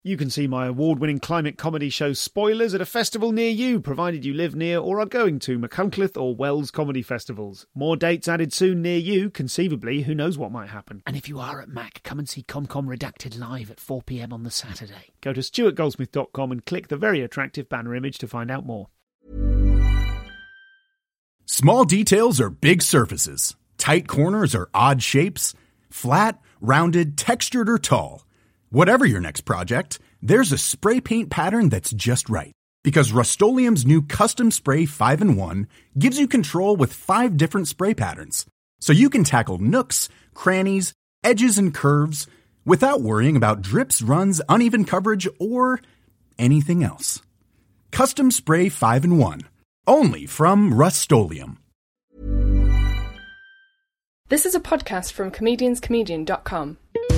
You can see my award-winning climate comedy show Spoilers at a festival near you, provided you live near or are going to Machynlleth or Wells comedy festivals. More dates added soon near you, conceivably, who knows what might happen. And if you are at Mac, come and see ComCom Redacted live at 4 p.m. on the Saturday. Go to stuartgoldsmith.com and click the very attractive banner image to find out more. Small details are big surfaces. Tight corners are odd shapes. Flat, rounded, textured, or tall. Whatever your next project, there's a spray paint pattern that's just right. Because Rust-Oleum's new Custom Spray 5-in-1 gives you control with 5 different spray patterns. So you can tackle nooks, crannies, edges, and curves without worrying about drips, runs, uneven coverage, or anything else. Custom Spray 5-in-1. Only from Rust-Oleum. This is a podcast from comedianscomedian.com.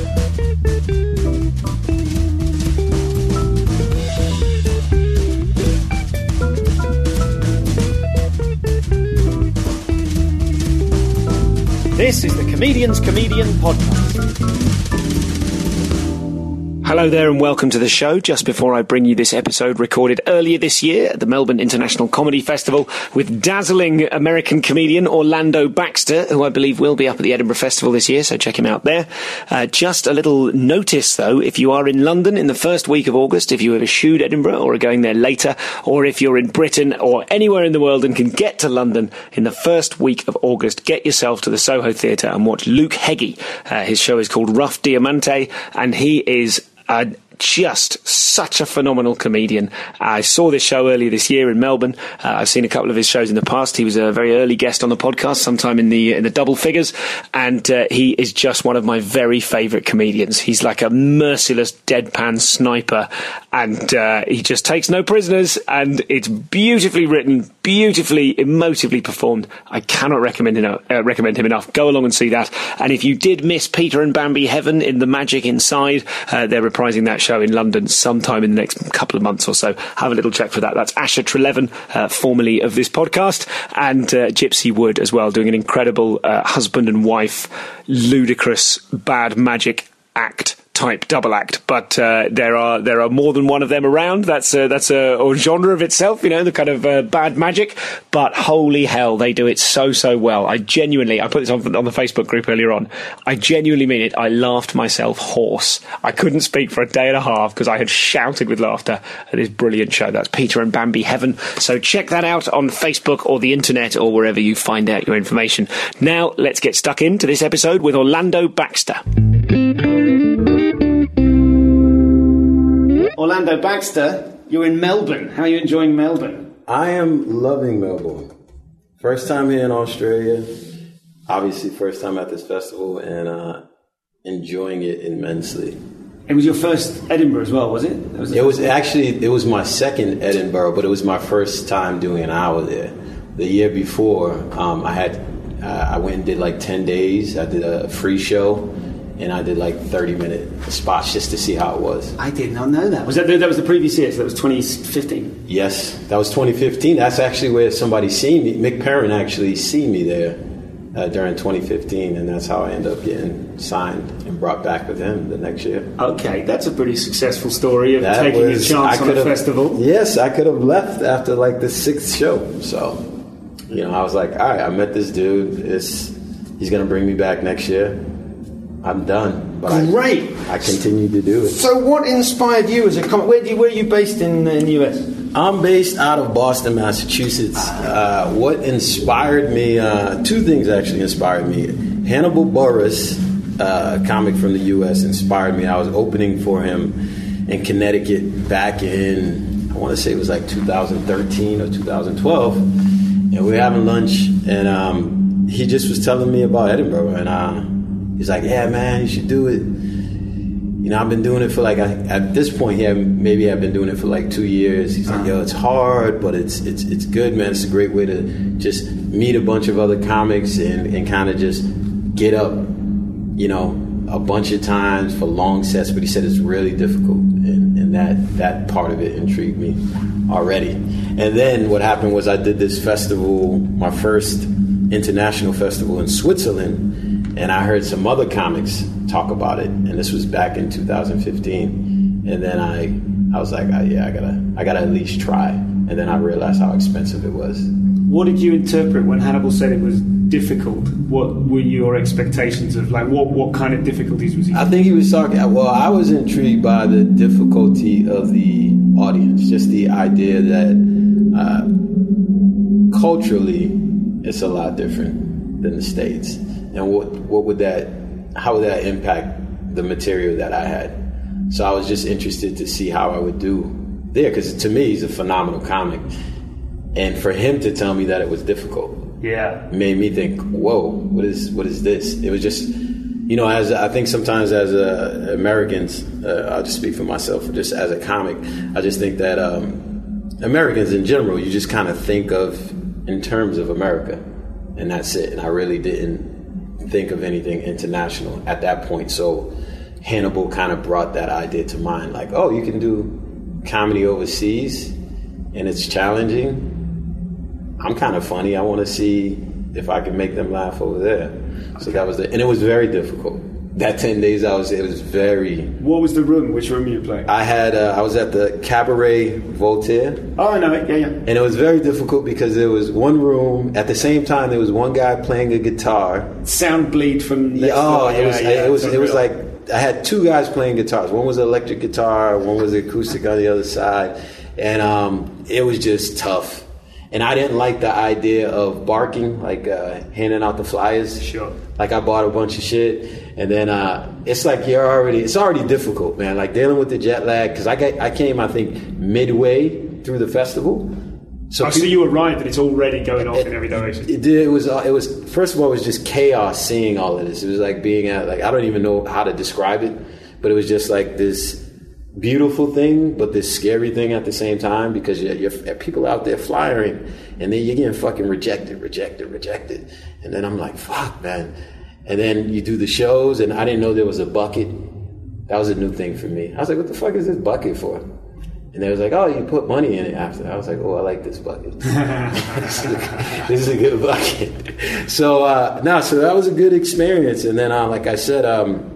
This is the Comedian's Comedian podcast. Hello there and welcome to the show. Just before I bring you this episode recorded earlier this year at the Melbourne International Comedy Festival with dazzling American comedian Orlando Baxter, who I believe will be up at the Edinburgh Festival this year, so check him out there. Just a little notice though, if you are in London in the first week of August, if you have eschewed Edinburgh or are going there later, or if you're in Britain or anywhere in the world and can get to London in the first week of August, get yourself to the Soho Theatre and watch Luke Heggie. His show is called Rough Diamante and he is just such a phenomenal comedian. I saw this show earlier this year in Melbourne. I've seen a couple of his shows in the past. He was a very early guest on the podcast, sometime in the double figures, and he is just one of my very favourite comedians. He's like a merciless deadpan sniper, and he just takes no prisoners, and it's beautifully written, beautifully emotively performed. I cannot recommend him enough. Go along and see that. And if you did miss Peter and Bambi Heaven in The Magic Inside, they're reprising that show in London sometime in the next couple of months or so. Have a little check for that. That's Asher Treleaven, formerly of this podcast, and Gypsy Wood as well, doing an incredible husband and wife, ludicrous, bad magic act type double act, but there are more than one of them around. That's a genre of itself, you know, the kind of bad magic. But holy hell, they do it so well. I put this on the Facebook group earlier on. I genuinely mean it. I laughed myself hoarse. I couldn't speak for a day and a half because I had shouted with laughter at this brilliant show. That's Peter and Bambi Heaven. So check that out on Facebook or the internet or wherever you find out your information. Now let's get stuck into this episode with Orlando Baxter. Orlando Baxter, you're in Melbourne. How are you enjoying Melbourne? I am loving Melbourne. First time here in Australia. Obviously, first time at this festival and enjoying it immensely. It was your first Edinburgh as well, was it? It was my second Edinburgh, but it was my first time doing an hour there. The year before, I went and did like 10 days. I did a free show. And I did like 30-minute spots just to see how it was. I did not know that. That was the previous year, so that was 2015? Yes, that was 2015. That's actually where somebody seen me. Mick Perrin actually seen me there during 2015, and that's how I ended up getting signed and brought back with him the next year. Okay, that's a pretty successful story of taking a chance on a festival. Yes, I could have left after like the 6th show. So, I was like, all right, I met this dude. He's going to bring me back next year. I'm done. But great. I continue to do it. So what inspired you as a comic? Where are you based in the US? I'm based out of Boston, Massachusetts. What inspired me, 2 things actually inspired me. Hannibal Buress, a comic from the US, inspired me. I was opening for him in Connecticut back in, I want to say it was like 2013 or 2012. And we were having lunch, and he just was telling me about Edinburgh, and he's like, yeah, man, you should do it. I've been doing it for like, at this point here, maybe I've been doing it for like 2 years. He's like, yo, it's hard, but it's good, man. It's a great way to just meet a bunch of other comics and kind of just get up, a bunch of times for long sets. But he said it's really difficult. And that part of it intrigued me already. And then what happened was I did this festival, my first international festival in Switzerland, and I heard some other comics talk about it, and this was back in 2015. And then I was like, I gotta at least try. And then I realized how expensive it was. What did you interpret when Hannibal said it was difficult? What were your expectations of, like, what kind of difficulties was he? I think he was talking, well, I was intrigued by the difficulty of the audience, just the idea that culturally it's a lot different than the States. And how would that impact the material that I had? So I was just interested to see how I would do there, because to me, he's a phenomenal comic. And for him to tell me that it was difficult, made me think, whoa, what is this? It was just, as I think sometimes as Americans, I'll just speak for myself, just as a comic, I just think that Americans in general, you just kind of think of in terms of America, and that's it. And I really didn't think of anything international at that point. So Hannibal kind of brought that idea to mind, like, oh, you can do comedy overseas and it's challenging. I'm kind of funny. I want to see if I can make them laugh over there. So that was and it was very difficult. That 10 days it was very... What was the room? Which room were you playing? I was at the Cabaret Voltaire. Oh, I know it. Yeah. And it was very difficult because there was one room, at the same time there was one guy playing a guitar. Sound bleed from... It was like, I had two guys playing guitars. One was an electric guitar, one was acoustic on the other side. And it was just tough. And I didn't like the idea of barking, like handing out the flyers. Sure. Like I bought a bunch of shit, and then it's like it's already difficult, man. Like dealing with the jet lag, because I came, I think, midway through the festival. So you arrived and it's already going off in every direction. It was first of all, it was just chaos seeing all of this. It was like being at, like, I don't even know how to describe it, but it was just like this beautiful thing, but this scary thing at the same time, because you're people out there flying, and then you're getting fucking rejected. And then I'm like, fuck, man. And then you do the shows, and I didn't know there was a bucket. That was a new thing for me. I was like, what the fuck is this bucket for? And they was like, oh, you put money in it after. I was like, oh, I like this bucket. This is a good bucket. So that was a good experience. And then, like I said,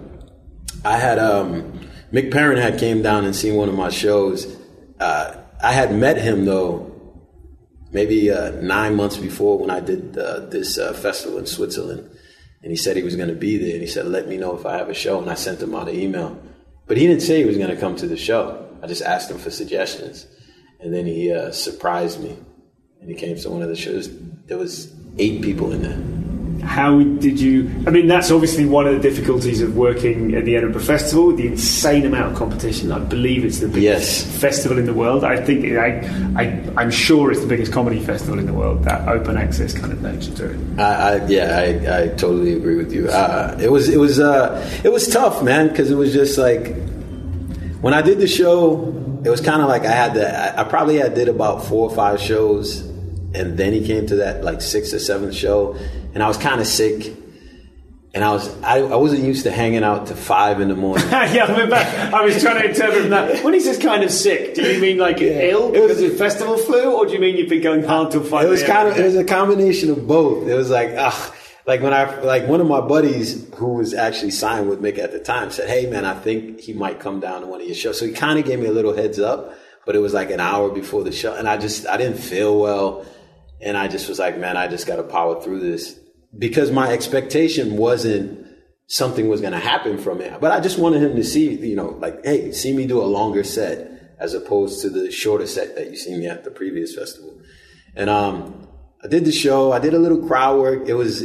I had Mick Perrin had came down and seen one of my shows. I had met him, though, maybe 9 months before when I did this festival in Switzerland. And he said he was going to be there. And he said, let me know if I have a show. And I sent him out an email. But he didn't say he was going to come to the show. I just asked him for suggestions. And then he surprised me. And he came to one of the shows. There was 8 people in there. How did you... I mean, that's obviously one of the difficulties of working at the Edinburgh Festival, the insane amount of competition. I believe it's the biggest festival in the world. I think... I'm sure it's the biggest comedy festival in the world, that open access kind of nature to it. I totally agree with you. It was tough, man, because it was just like... When I did the show, it was kind of like I probably did about 4 or 5 shows, and then he came to that like 6th or 7th show, and I was kind of sick, and I wasn't used to hanging out to 5 in the morning. I was trying to interpret from that. When he says kind of sick, do you mean like ill because of festival flu, or do you mean you've been going hard till 5? It was a combination of both. It was like like when one of my buddies who was actually signed with Mick at the time said, hey man, I think he might come down to one of your shows. So he kind of gave me a little heads up, but it was like an hour before the show, and I didn't feel well, and I just was like, man, I just got to power through this, because my expectation wasn't something was going to happen from it, but I just wanted him to see, like, hey, see me do a longer set as opposed to the shorter set that you seen me at the previous festival. And I did the show. I did a little crowd work. It was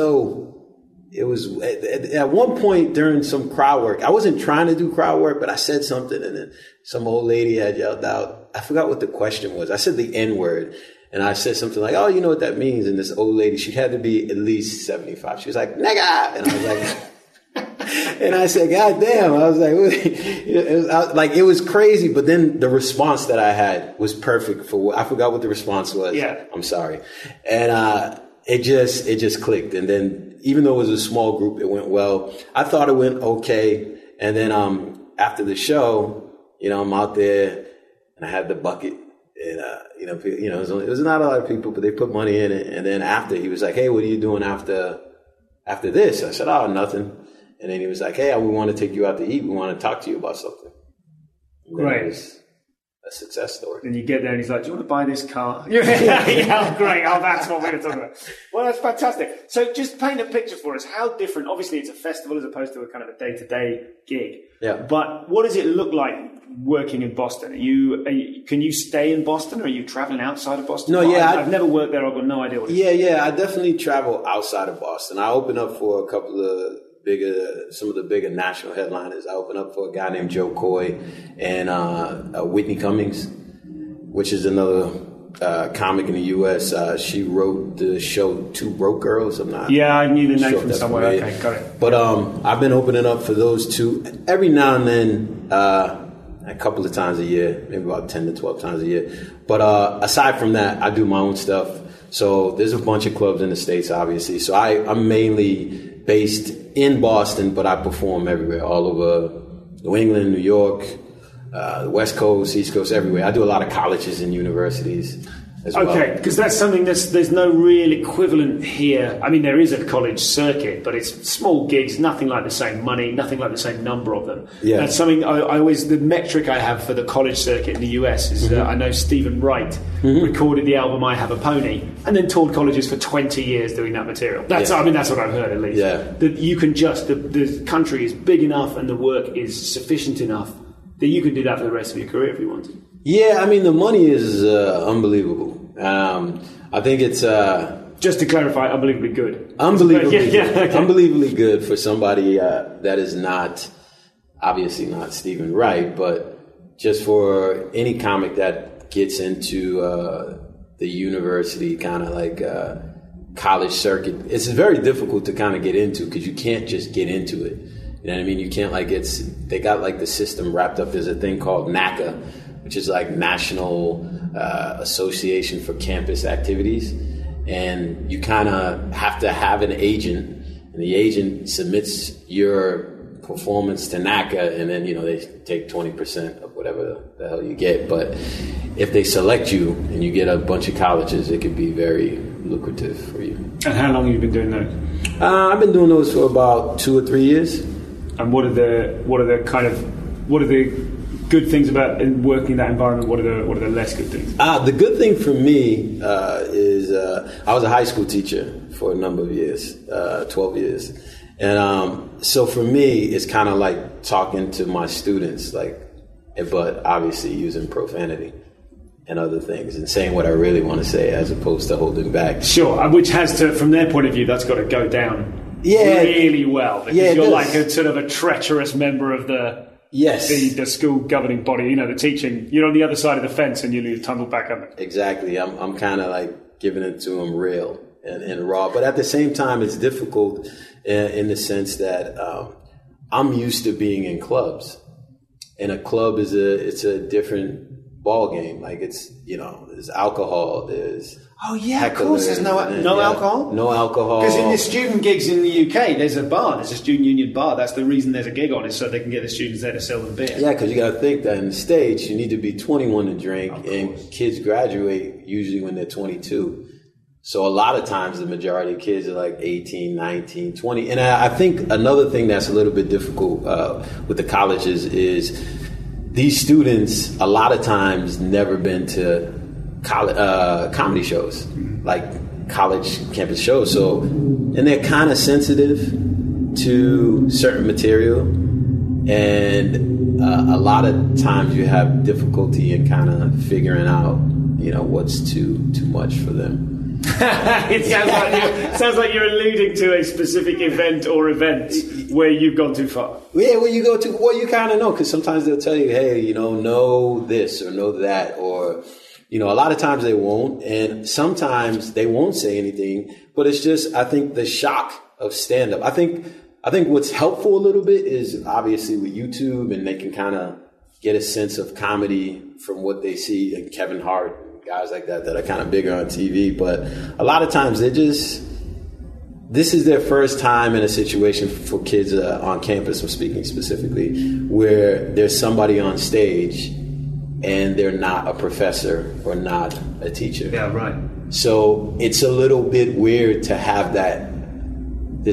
at one point during some crowd work, I wasn't trying to do crowd work, but I said something, and then some old lady had yelled out, I forgot what the question was. I said the N-word, and I said something like, oh, you know what that means? And this old lady, she had to be at least 75. She was like, nigga! And I was like... And I said, God damn. I was like, it was crazy. But then the response that I had was perfect for I forgot what the response was. Yeah. I'm sorry. And it just clicked. And then even though it was a small group, it went well. I thought it went okay. And then after the show, I'm out there and I had the bucket. And, it was not a lot of people, but they put money in it. And then after, he was like, hey, what are you doing after this? I said, oh, nothing. And then he was like, hey, we want to take you out to eat. We want to talk to you about something. Great. A success story. Then you get there and he's like, do you want to buy this car? Yeah, great. Oh, that's what we're going to talk about. Well, that's fantastic. So just paint a picture for us. How different, obviously it's a festival as opposed to a kind of a day-to-day gig. Yeah. But what does it look like working in Boston? Can you stay in Boston or are you traveling outside of Boston? No, yeah. I've never worked there. I've got no idea what it is. Yeah. I definitely travel outside of Boston. I open up for some of the bigger national headliners. I open up for a guy named Joe Coy and Whitney Cummings, which is another comic in the U.S. She wrote the show Two Broke Girls. I knew the name from somewhere. Okay, got it. But I've been opening up for those two every now and then, a couple of times a year, maybe about 10 to 12 times a year. But aside from that, I do my own stuff. So there's a bunch of clubs in the States, obviously. So I'm mainly based in Boston, but I perform everywhere, all over New England, New York, the West Coast, East Coast, everywhere. I do a lot of colleges and universities as well. Okay, because that's something there's no real equivalent here. I mean, there is a college circuit, but it's small gigs, nothing like the same money, nothing like the same number of them. Yeah. That's something I always, the metric I have for the college circuit in the US is I know Stephen Wright recorded the album I Have a Pony and then toured colleges for 20 years doing that material. That's what I've heard at least. Yeah. That you can the country is big enough and the work is sufficient enough that you can do that for the rest of your career if you want to. Yeah, I mean, the money is unbelievable. I think it's... just to clarify, unbelievably good. Unbelievably good. Okay. Unbelievably good for somebody that is obviously not Stephen Wright, but just for any comic that gets into the university kind of like college circuit. It's very difficult to kind of get into because you can't just get into it. You know what I mean? You can't they got like the system wrapped up. There's a thing called NACA, which is like National Association for Campus Activities. And you kind of have to have an agent, and the agent submits your performance to NACA, and then, they take 20% of whatever the hell you get. But if they select you and you get a bunch of colleges, it could be very lucrative for you. And how long have you been doing those? I've been doing those for about 2 or 3 years. And what are the good things about working in that environment? What are the less good things? The good thing for me is I was a high school teacher for a number of years, 12 years. And so for me, it's kind of like talking to my students, but obviously using profanity and other things and saying what I really want to say as opposed to holding back. Sure, which has to, from their point of view, that's got to go down really well. Because you're like a sort of a treacherous member of the school governing body, the teaching. You're on the other side of the fence and you tumble back under. Exactly. I'm kind of like giving it to them real and raw. But at the same time, it's difficult in the sense that I'm used to being in clubs. And a club is a different ball game. Like there's alcohol, there's... Oh, yeah, of course. There's no alcohol? No alcohol. Because in the student gigs in the UK, there's a bar. There's a student union bar. That's the reason there's a gig on, is so they can get the students there to sell them beer. Yeah, because you got to think that in the States, you need to be 21 to drink, and kids graduate usually when they're 22. So a lot of times, the majority of kids are like 18, 19, 20. And I think another thing that's a little bit difficult with the colleges is these students, a lot of times, never been to comedy shows, like college campus shows. So, and they're kind of sensitive to certain material, and a lot of times you have difficulty in kind of figuring out, what's too much for them. It sounds like you're alluding to a specific event or events where you've gone too far. Yeah, where you go to, well, you kind of know, because sometimes they'll tell you, hey, know this or know that, or a lot of times they won't, and sometimes they won't say anything, but it's just, I think, the shock of stand-up. I think what's helpful a little bit is obviously with YouTube, and they can kind of get a sense of comedy from what they see, and Kevin Hart, guys like that are kind of bigger on TV, but a lot of times this is their first time in a situation for kids on campus, I'm speaking specifically, where there's somebody on stage and they're not a professor or not a teacher. Yeah, right. So it's a little bit weird to have this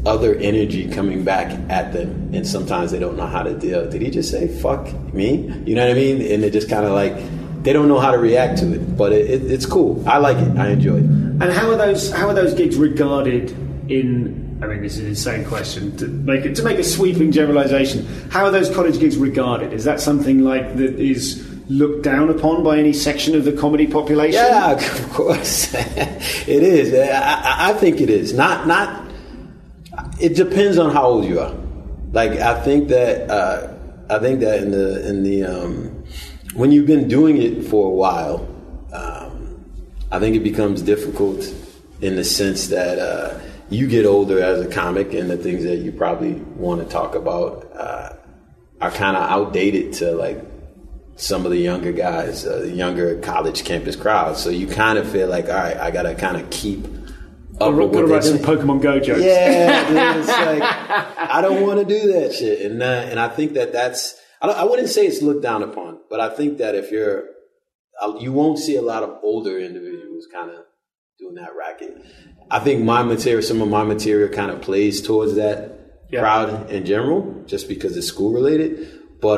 other energy coming back at them, and sometimes they don't know how to deal. Did he just say "fuck me"? You know what I mean? And they're just kind of like, they don't know how to react to it. But it's cool. I like it. I enjoy it. And how are those gigs regarded in? I mean, this is an insane question to make a sweeping generalisation. How are those college gigs regarded? Is that something like that is looked down upon by any section of the comedy population? Yeah, of course, it is. I think it is. Not. It depends on how old you are. Like, I think that in the when you've been doing it for a while, I think it becomes difficult in the sense that you get older as a comic, and the things that you probably want to talk about are kind of outdated to like some of the younger guys, the younger college campus crowd. So you kind of feel like, all right, I got to kind of keep up with what write some Pokemon Go jokes. Yeah, dude, it's like, I don't want to do that shit. And I think that's, I wouldn't say it's looked down upon, but I think that if you won't see a lot of older individuals kind of doing that racket. I think some of my material kind of plays towards that crowd in general, just because it's school related. But,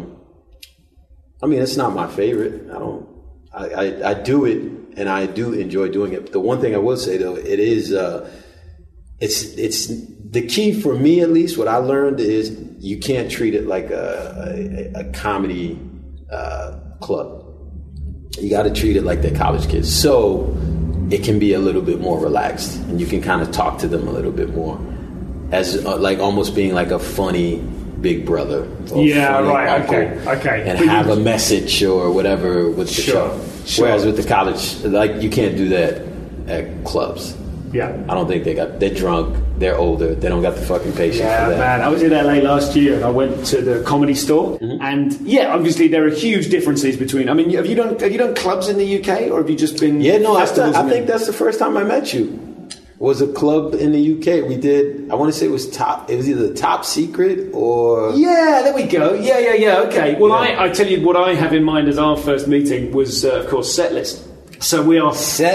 I mean, it's not my favorite. I do it, and I do enjoy doing it. But the one thing I will say though, it is, it's the key for me, at least. What I learned is you can't treat it like a comedy club. You got to treat it like they're college kids, so it can be a little bit more relaxed, and you can kind of talk to them a little bit more, as like almost being like a funny big brother. Yeah, right. Okay. And have a message or whatever with the show. Sure. Whereas with the college, like, you can't do that at clubs. Yeah. I don't think they're drunk, they're older, they don't got the fucking patience for that. Man, I was in LA last year and I went to the Comedy Store, and obviously there are huge differences between, I mean, have you done clubs in the UK, or have you just been festivals? I think that's the first time I met you. Was a club in the UK. We did, I want to say it was either Top Secret or... Yeah, there we go. Yeah, okay. Well, yeah. I tell you what I have in mind as our first meeting was, of course, Setlist. So we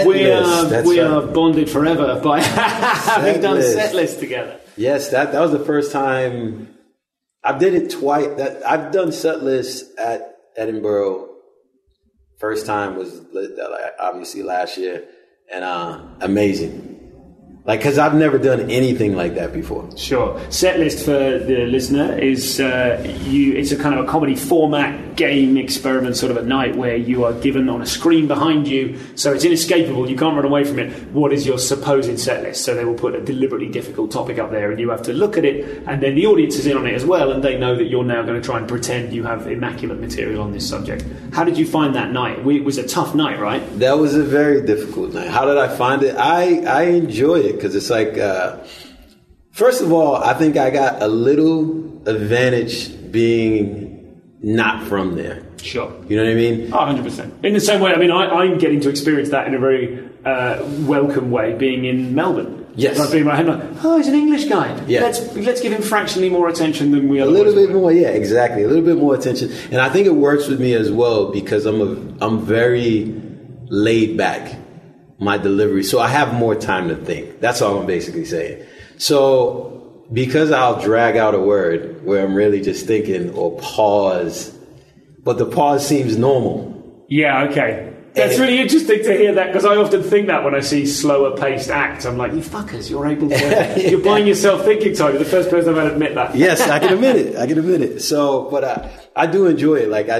are bonded forever by having done Setlist together. Yes, that was the first time. I did it twice. I've done Setlist at Edinburgh. First time was obviously last year, and amazing. Like, because I've never done anything like that before. Sure. Setlist, for the listener, is it's a kind of a comedy format game experiment sort of at night, where you are given on a screen behind you, so it's inescapable, you can't run away from it, what is your supposed set list. So they will put a deliberately difficult topic up there and you have to look at it, and then the audience is in on it as well, and they know that you're now going to try and pretend you have immaculate material on this subject. How did you find that night? It was a tough night, right? That was a very difficult night. How did I find it? I enjoy it. Because it's like, first of all, I think I got a little advantage being not from there. Sure. You know what I mean? 100%. In the same way, I mean, I'm getting to experience that in a very welcome way, being in Melbourne. Yes. Like being my head, like, oh, he's an English guy. Yeah. Let's give him fractionally more attention than we otherwise would. A little bit would. more, yeah, exactly. A little bit more attention. And I think it works with me as well, because I'm very laid back. My delivery, so I have more time to think. That's all I'm basically saying. So because I'll drag out a word where I'm really just thinking, or pause, but the pause seems normal. Yeah, okay. That's really interesting to hear that, because I often think that when I see slower paced acts. I'm like, you fuckers, you're able to you're buying yourself thinking time. You're the first person I've ever admit that. Yes, I can admit it. So, but I do enjoy it. Like,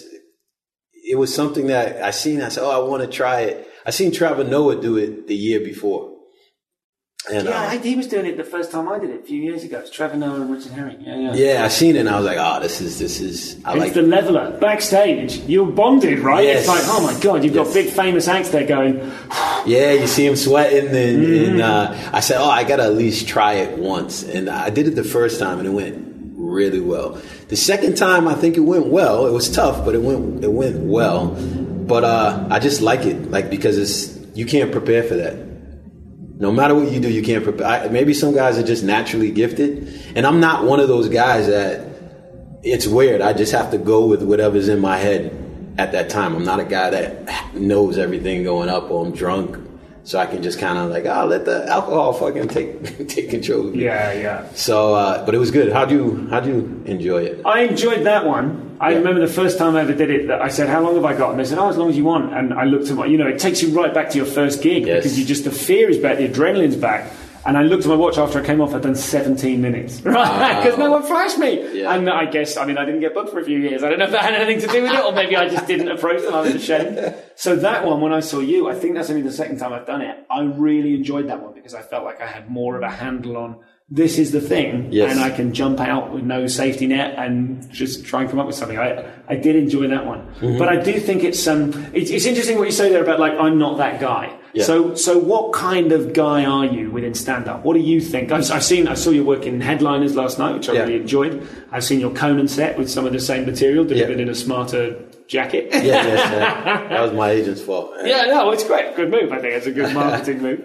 it was something that I seen. I said, oh, I want to try it. I seen Trevor Noah do it the year before. And, he was doing it the first time I did it a few years ago. It's Trevor Noah and Richard Herring. Yeah, I seen it and I was like, oh, this is. It's the leveler. Backstage, you're bonded, right? Yes. It's like, oh my God, you've got big famous acts there going. Yeah, you see him sweating. And I said, oh, I got to at least try it once. And I did it the first time and it went really well. The second time, I think it went well. It was tough, but it went well. But I just like it, like, because you can't prepare for that. No matter what you do, you can't prepare. Maybe some guys are just naturally gifted, and I'm not one of those guys that it's weird. I just have to go with whatever's in my head at that time. I'm not a guy that knows everything going up, or I'm drunk. so I can just kind of like, let the alcohol fucking take control of me. Yeah. So, but it was good. How'd you enjoy it? I enjoyed that one. I remember the first time I ever did it, that I said, how long have I got? And they said, as long as you want. And I looked at it takes you right back to your first gig, because the fear is back, the adrenaline's back. And I looked at my watch after I came off, I'd done 17 minutes, right? Because no one flashed me. Yeah. And I guess, I didn't get booked for a few years. I don't know if that had anything to do with it, or maybe I just didn't approach them. I was ashamed. So that one, when I saw you, I think that's only the second time I've done it. I really enjoyed that one because I felt like I had more of a handle on this is the thing, and I can jump out with no safety net and just try and come up with something. I did enjoy that one. Mm-hmm. But I do think it's interesting what you say there about, like, I'm not that guy. Yeah. So what kind of guy are you within stand-up? What do you think? I saw you working in Headliners last night, which I really enjoyed. I've seen your Conan set with some of the same material, delivered in a smarter jacket. Yes. That was my agent's fault. Yeah, no, it's great. Good move. I think it's a good marketing move.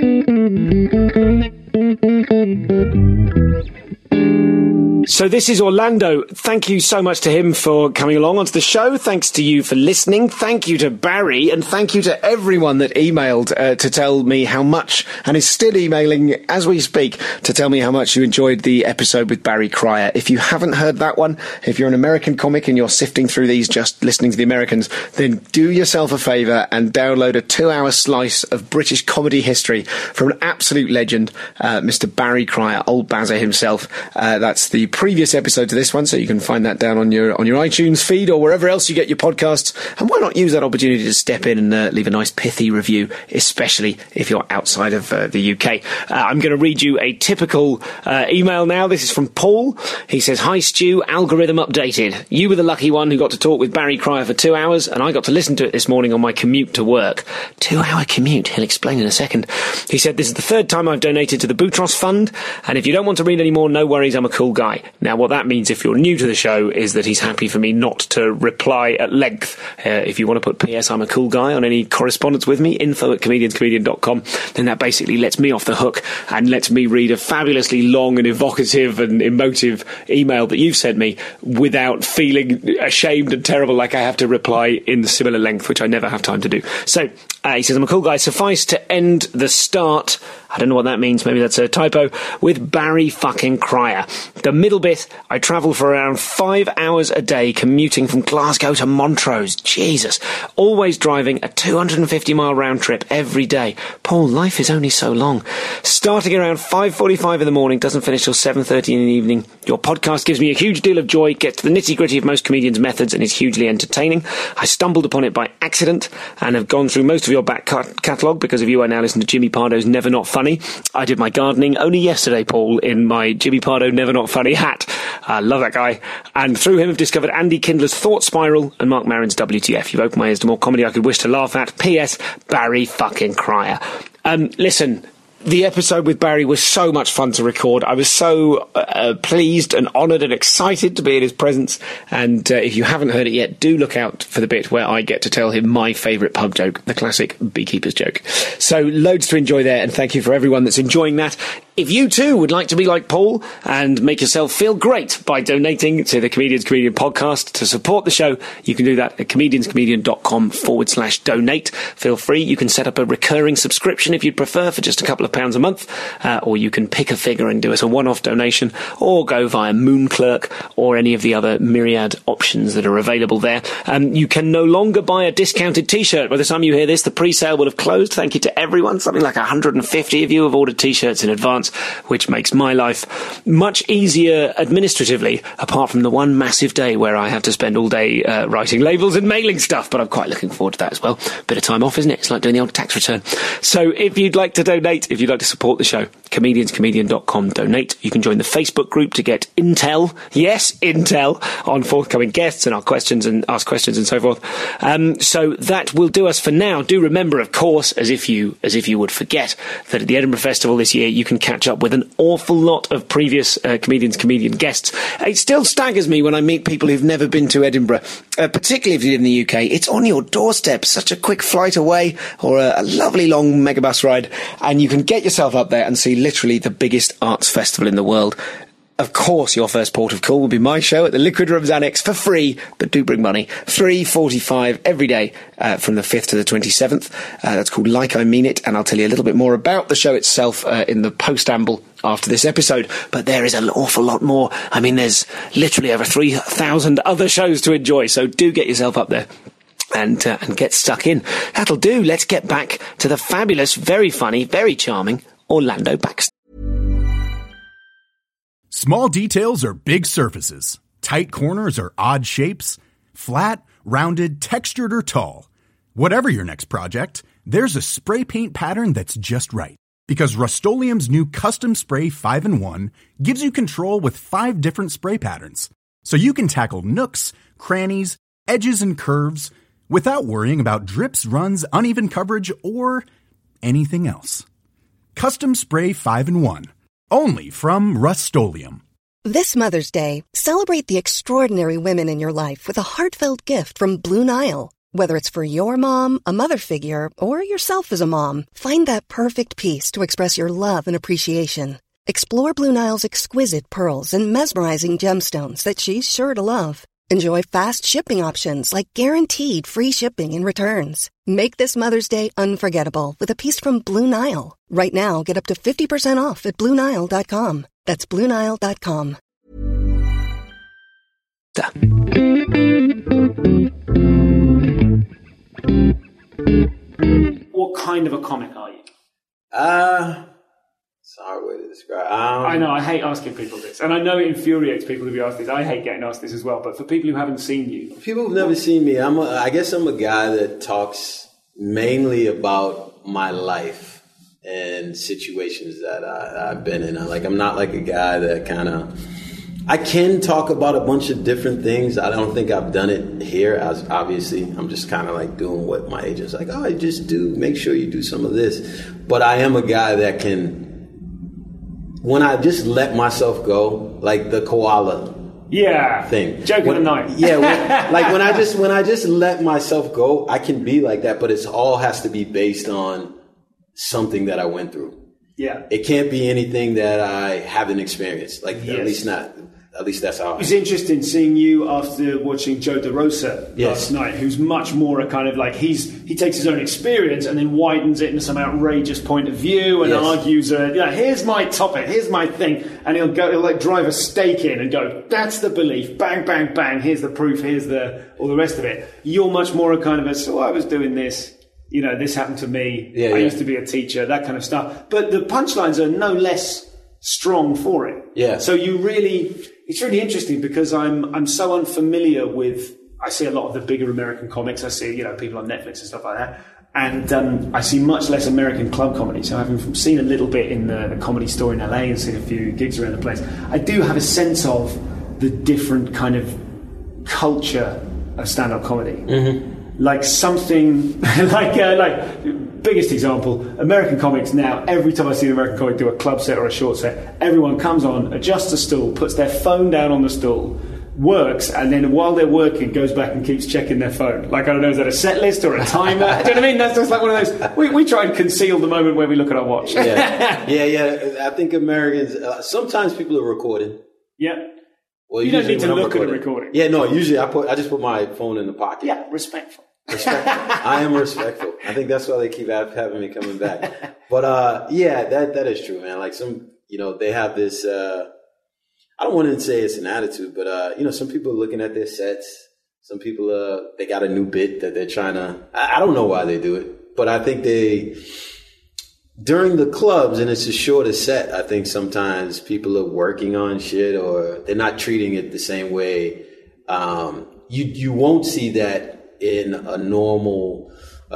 So this is Orlando. Thank you so much to him for coming along onto the show. Thanks to you for listening. Thank you to Barry, and thank you to everyone that emailed to tell me how much, and is still emailing as we speak, to tell me how much you enjoyed the episode with Barry Cryer. If you haven't heard that one, if you're an American comic and you're sifting through these just listening to the Americans, then do yourself a favour and download a 2-hour slice of British comedy history from an absolute legend, Mr. Barry Cryer, old Bazza himself. That's the previous episode to this one, so you can find that down on your iTunes feed or wherever else you get your podcasts. And why not use that opportunity to step in and leave a nice pithy review, especially if you're outside of the UK. I'm going to read you a typical email now. This is from Paul. He says, "Hi Stu, algorithm updated. You were the lucky one who got to talk with Barry Cryer for 2 hours, and I got to listen to it this morning on my commute to work." 2-hour commute, he'll explain in a second. He said, "This is the third time I've donated to the Boutros Fund, and if you don't want to read any more, no worries, I'm a cool guy." Now, what that means, if you're new to the show, is that he's happy for me not to reply at length. If you want to put "P.S. I'm a cool guy" on any correspondence with me, info@comedianscomedian.com, then that basically lets me off the hook and lets me read a fabulously long and evocative and emotive email that you've sent me without feeling ashamed and terrible like I have to reply in the similar length, which I never have time to do. So, he says, "I'm a cool guy. Suffice to end the start," I don't know what that means, maybe that's a typo, "with Barry fucking Cryer. The middle bit, I travel for around 5 hours a day commuting from Glasgow to Montrose. Jesus. Always driving a 250-mile round trip every day. Paul, life is only so long. Starting around 5:45 in the morning, doesn't finish till 7:30 in the evening. Your podcast gives me a huge deal of joy, gets to the nitty-gritty of most comedians' methods, and is hugely entertaining. I stumbled upon it by accident and have gone through most of your back catalogue. Because of you, I now listen to Jimmy Pardo's Never Not Funny. I did my gardening only yesterday, Paul, in my Jimmy Pardo Never Not Funny hat. I love that guy. And through him, I've discovered Andy Kindler's Thought Spiral and Mark Maron's WTF. You've opened my ears to more comedy I could wish to laugh at. P.S. Barry fucking Cryer." Listen, the episode with Barry was so much fun to record. I was so pleased and honoured and excited to be in his presence. And if you haven't heard it yet, do look out for the bit where I get to tell him my favourite pub joke, the classic beekeeper's joke. So loads to enjoy there, and thank you for everyone that's enjoying that. If you too would like to be like Paul and make yourself feel great by donating to the Comedians Comedian podcast to support the show, you can do that at comedianscomedian.com/donate. Feel free. You can set up a recurring subscription if you'd prefer for just a couple of pounds a month, or you can pick a figure and do us a one-off donation, or go via Moonclerk or any of the other myriad options that are available there. You can no longer buy a discounted t-shirt. By the time you hear this, the pre-sale will have closed. Thank you to everyone. Something like 150 of you have ordered t-shirts in advance, which makes my life much easier administratively, apart from the one massive day where I have to spend all day writing labels and mailing stuff. But I'm quite looking forward to that as well. Bit of time off, isn't it? It's like doing the old tax return. So if you'd like to donate, if you'd like to support the show, comedianscomedian.com, donate. You can join the Facebook group to get intel, yes, intel, on forthcoming guests and our questions and ask questions and so forth. So that will do us for now. Do remember, of course, as if you would forget, that at the Edinburgh Festival this year, you can catch up with an awful lot of previous Comedians Comedian guests. It still staggers me when I meet people who've never been to Edinburgh, particularly if you live in the UK. It's on your doorstep, such a quick flight away, or a lovely long megabus ride, and you can get yourself up there and see literally the biggest arts festival in the world. of course, your first port of call will be my show at the Liquid Rooms Annex for free, but do bring money. 3:45 every day from the 5th to the 27th. That's called Like I Mean It, and I'll tell you a little bit more about the show itself in the post-amble after this episode. But there is an awful lot more. I mean, there's literally over 3,000 other shows to enjoy, so do get yourself up there and get stuck in. That'll do. Let's get back to the fabulous, very funny, very charming Orlando Baxter. Small details are big surfaces. Tight corners are odd shapes. Flat, rounded, textured, or tall. Whatever your next project, there's a spray paint pattern that's just right. Because Rust-Oleum's new Custom Spray 5-in-1 gives you control with 5 different spray patterns. So you can tackle nooks, crannies, edges, and curves without worrying about drips, runs, uneven coverage, or anything else. Custom Spray 5-in-1. Only from Rust-Oleum. This Mother's Day, celebrate the extraordinary women in your life with a heartfelt gift from Blue Nile. Whether it's for your mom, a mother figure, or yourself as a mom, find that perfect piece to express your love and appreciation. Explore Blue Nile's exquisite pearls and mesmerizing gemstones that she's sure to love. Enjoy fast shipping options like guaranteed free shipping and returns. Make this Mother's Day unforgettable with a piece from Blue Nile. Right now, get up to 50% off at BlueNile.com. That's BlueNile.com. What kind of a comic are you? It's a hard way to describe. I know, I hate asking people this. And I know it infuriates people to be asked this. I hate getting asked this as well. But for people who haven't seen you... People who've never seen me, I guess I'm a guy that talks mainly about my life and situations that I've been in. I'm not like a guy that kind of... I can talk about a bunch of different things. I don't think I've done it here. As obviously, I'm just kind of like doing what my agent's like, oh, just make sure you do some of this. But I am a guy that can... When I just let myself go, like the koala thing. Joke of the night. When I just let myself go, I can be like that, but it all has to be based on something that I went through. Yeah. It can't be anything that I haven't experienced. At least that's how It's interesting seeing you after watching Joe DeRosa last night, who's much more a kind of like, he takes his own experience and then widens it into some outrageous point of view and argues, here's my topic, here's my thing. And he'll like drive a stake in and go, that's the belief, bang, bang, bang, here's the proof, here's all the rest of it. You're much more a kind of so I was doing this, this happened to me, I used to be a teacher, that kind of stuff. But the punchlines are no less strong for it. Yeah. So it's really interesting because I'm so unfamiliar with, I see a lot of the bigger American comics. I see, people on Netflix and stuff like that. And I see much less American club comedy. So having seen a little bit in the Comedy Store in LA and seen a few gigs around the place, I do have a sense of the different kind of culture of stand-up comedy. Mm-hmm. Like something, biggest example, American comics now, every time I see an American comic do a club set or a short set, everyone comes on, adjusts a stool, puts their phone down on the stool, works, and then while they're working, goes back and keeps checking their phone. Like, I don't know, is that a set list or a timer? Do you know what I mean? That's just like one of those, we try and conceal the moment where we look at our watch. Yeah. I think Americans, sometimes people are recording. Yeah. Well, you don't need to look at a recording. Yeah, no, usually I just put my phone in the pocket. Yeah, respectful. I am respectful. I think that's why they keep having me coming back. But that is true, man. Like they have this. I don't want to say it's an attitude, but some people are looking at their sets. Some people they got a new bit that they're trying to. I don't know why they do it, but I think during the clubs, and it's a shorter set, I think sometimes people are working on shit or they're not treating it the same way. You won't see that in a normal,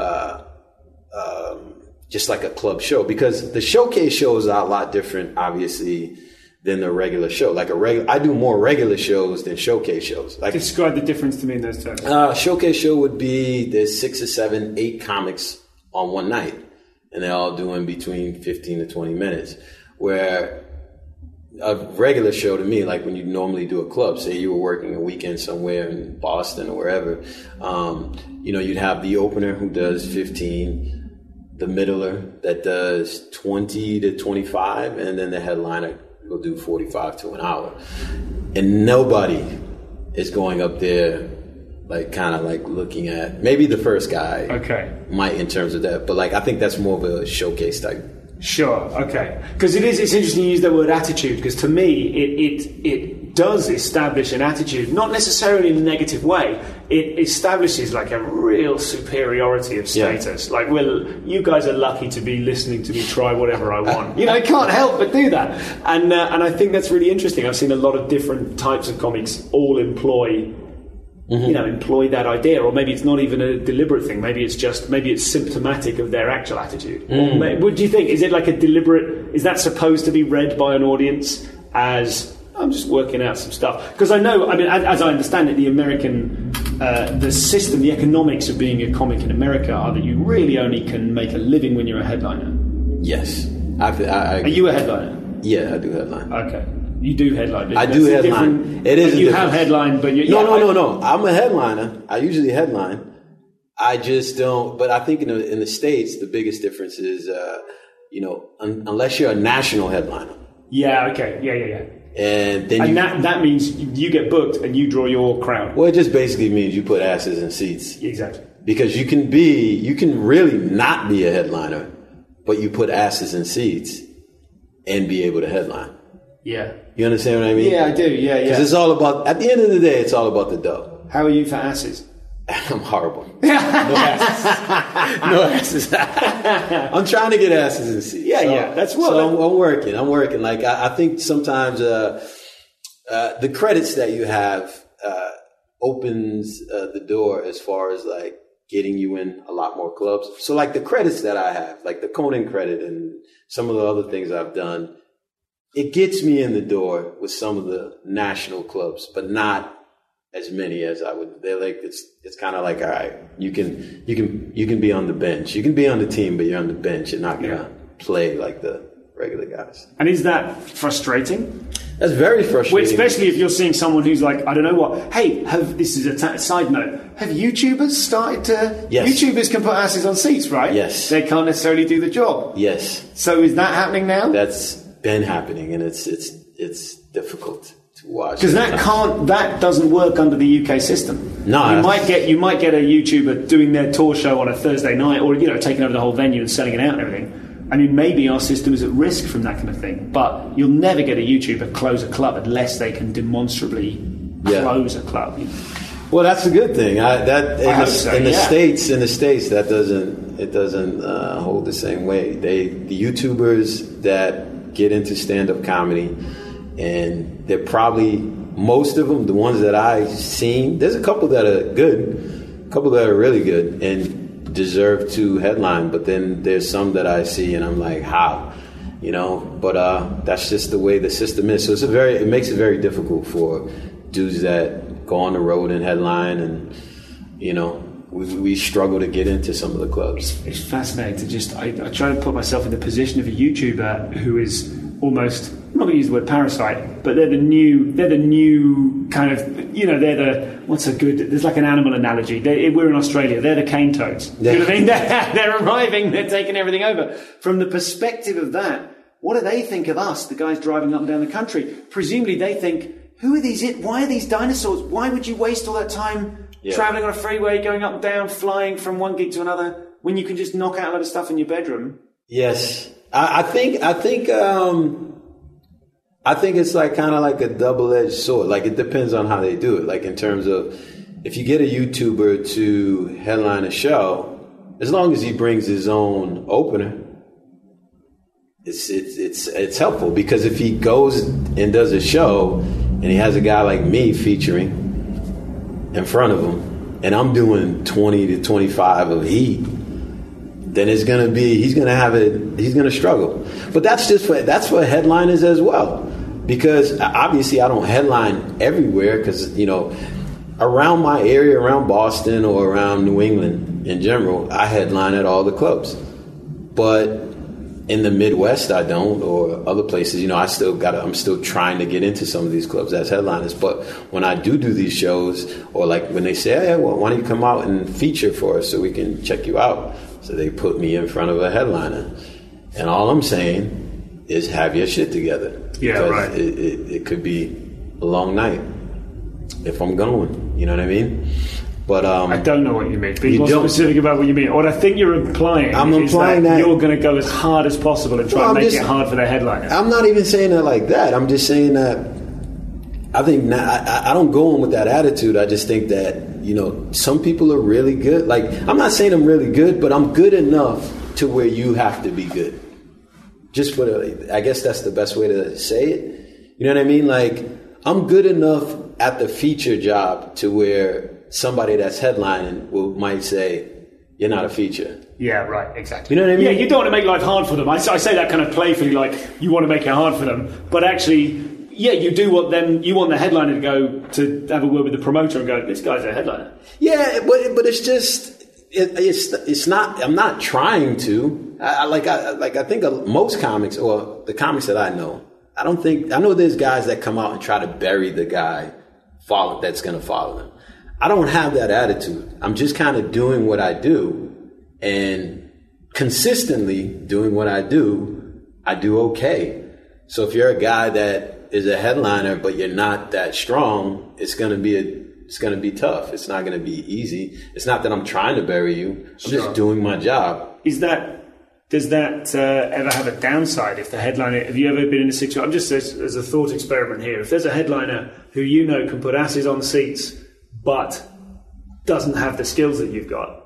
just like a club show, because the showcase shows are a lot different, obviously, than the regular show. Like I do more regular shows than showcase shows. Like, describe the difference to me in those terms. Showcase show would be there's 6 or 7, 8 comics on one night, and they're all doing between 15 to 20 minutes. Where a regular show to me, like when you normally do a club, say you were working a weekend somewhere in Boston or wherever, you'd have the opener who does 15, the middler that does 20 to 25, and then the headliner we'll do 45 to an hour. And nobody is going up there like kind of like looking at, maybe the first guy might in terms of that, but like I think that's more of a showcase type. Sure, okay. Because it's interesting you use the word attitude, because to me it does establish an attitude, not necessarily in a negative way. It establishes like a real superiority of status. Like, well, you guys are lucky to be listening to me try whatever I want. I can't help but do that. And I think that's really interesting. I've seen a lot of different types of comics all employ that idea, or maybe it's not even a deliberate thing. Maybe it's symptomatic of their actual attitude. What do you think? Is it like a deliberate? Is that supposed to be read by an audience as I'm just working out some stuff? Because I know, as I understand it, the American, the system, the economics of being a comic in America are that you really only can make a living when you're a headliner. Yes, Are you a headliner? Yeah, I do headline. Okay. You do headline. I do headline. It is. You have headline, but no. I'm a headliner. I usually headline. I just don't. But I think in the States, the biggest difference is, unless you're a national headliner. Yeah. Okay. Yeah. And then that means you get booked and you draw your crowd. Well, it just basically means you put asses in seats. Exactly. Because you can really not be a headliner, but you put asses in seats and be able to headline. Yeah. You understand what I mean? Yeah, I do. Yeah. Because it's all about, at the end of the day, it's all about the dough. How are you for asses? I'm horrible. No asses. I'm trying to get asses in seats. Yeah. That's what. So I'm working. Like, I think sometimes the credits that you have opens the door as far as like getting you in a lot more clubs. So like the credits that I have, like the Conan credit and some of the other things I've done, it gets me in the door with some of the national clubs, but not as many as I would. They're like, it's kind of like, all right, you can be on the bench. You can be on the team, but you're on the bench. You're not gonna play like the regular guys. And is that frustrating? That's very frustrating. Well, especially if you're seeing someone who's like, I don't know what. Hey, this is a side note. Have YouTubers started to? Yes. YouTubers can put asses on seats, right? Yes. They can't necessarily do the job. Yes. So is that happening now? That's been happening, and it's difficult to watch because that doesn't work under the UK system. No, you might get a YouTuber doing their tour show on a Thursday night, or taking over the whole venue and selling it out and everything. I mean, maybe our system is at risk from that kind of thing, but you'll never get a YouTuber close a club unless they can demonstrably close a club. Well, that's a good thing. In the States, that doesn't hold the same way. The YouTubers that get into stand-up comedy, and they're probably most of them, the ones that I've seen. There's a couple that are good, a couple that are really good, and deserve to headline, but then there's some that I see and I'm like, how? But that's just the way the system is. So it makes it very difficult for dudes that go on the road and headline, and we struggle to get into some of the clubs. It's fascinating to I try to put myself in the position of a YouTuber who is almost, I'm not going to use the word parasite, but they're the new kind of, there's like an animal analogy. We're in Australia, they're the cane toads. Yeah. You know what I mean? They're arriving, they're taking everything over. From the perspective of that, what do they think of us, the guys driving up and down the country? Presumably they think, who are these? Why are these dinosaurs? Why would you waste all that time travelling on a freeway, going up and down, flying from one gig to another, when you can just knock out a lot of stuff in your bedroom? Yes. I think it's like kind of like a double-edged sword. Like, it depends on how they do it. Like, in terms of, if you get a YouTuber to headline a show, as long as he brings his own opener, it's helpful. Because if he goes and does a show and he has a guy like me featuring in front of him, and I'm doing 20 to 25 of heat, then he's going to struggle. But that's for headliners as well. Because obviously I don't headline everywhere, because, around my area, around Boston or around New England in general, I headline at all the clubs. But in the Midwest, I don't, or other places, I'm still trying to get into some of these clubs as headliners. But when I do these shows, or like when they say, hey, well, why don't you come out and feature for us so we can check you out? So they put me in front of a headliner. And all I'm saying is, have your shit together. Yeah, because right. It could be a long night if I'm going. You know what I mean? But I don't know what you mean. Be You more don't. specific about what you mean. What I think you're implying I'm is implying that- you're going to go as hard as possible and try Well, and I'm make just- it hard for their headliner. I'm not even saying it like that. I'm just saying that I think I don't go in with that attitude. I just think that, some people are really good. Like, I'm not saying I'm really good, but I'm good enough to where you have to be good. Just I guess that's the best way to say it. You know what I mean? Like, I'm good enough at the feature job to where somebody that's headlining might say, you're not a feacher. Yeah, right, exactly. You know what I mean? Yeah, you don't want to make life hard for them. I say that kind of playfully, like you want to make it hard for them, but actually, yeah, you do want them. You want the headliner to go to have a word with the promoter and go, "This guy's a headliner." Yeah, but it's just it's not. I'm not trying to. I think most comics, or the comics that I know, I know there's guys that come out and try to bury the guy that's going to follow them. I don't have that attitude. I'm just kind of doing what I do, and consistently doing what I do okay. So if you're a guy that is a headliner, but you're not that strong, it's going to be tough. It's not going to be easy. It's not that I'm trying to bury you. I'm just doing my job. Does that ever have a downside if the headliner, have you ever been in a situation, I'm just as a thought experiment here, if there's a headliner who can put asses on seats, but doesn't have the skills that you've got,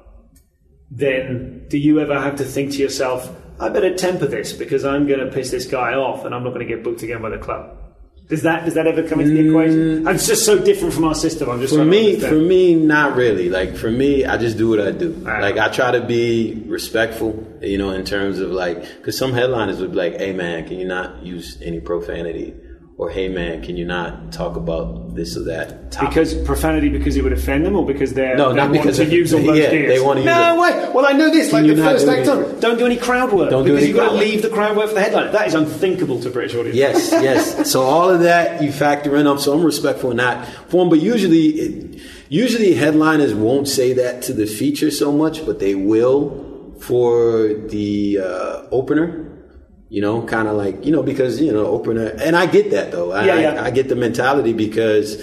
then do you ever have to think to yourself, I better temper this because I'm going to piss this guy off and I'm not going to get booked again by the club? Does that ever come into the equation? And it's just so different from our system. I'm just for me, not really. Like for me, I just do what I do. Like I try to be respectful, in terms of because some headliners would be like, "Hey man, can you not use any profanity?" Or, "Hey man, can you not talk about this or that topic?" Because profanity, because it would offend them, or because they not want because to use all those gears? They want to use No, wait. Well, I know this. Can Like you the not first do act anything? don't do any crowd work. Don't do because any you've got to crowd work. leave the crowd work for the headliner. That is unthinkable to British audiences. Yes. So all of that you factor in. So I'm respectful in that form. But usually headliners won't say that to the feature so much, but they will for the opener. Kind of like, because, opener. And I get that, though. I get the mentality because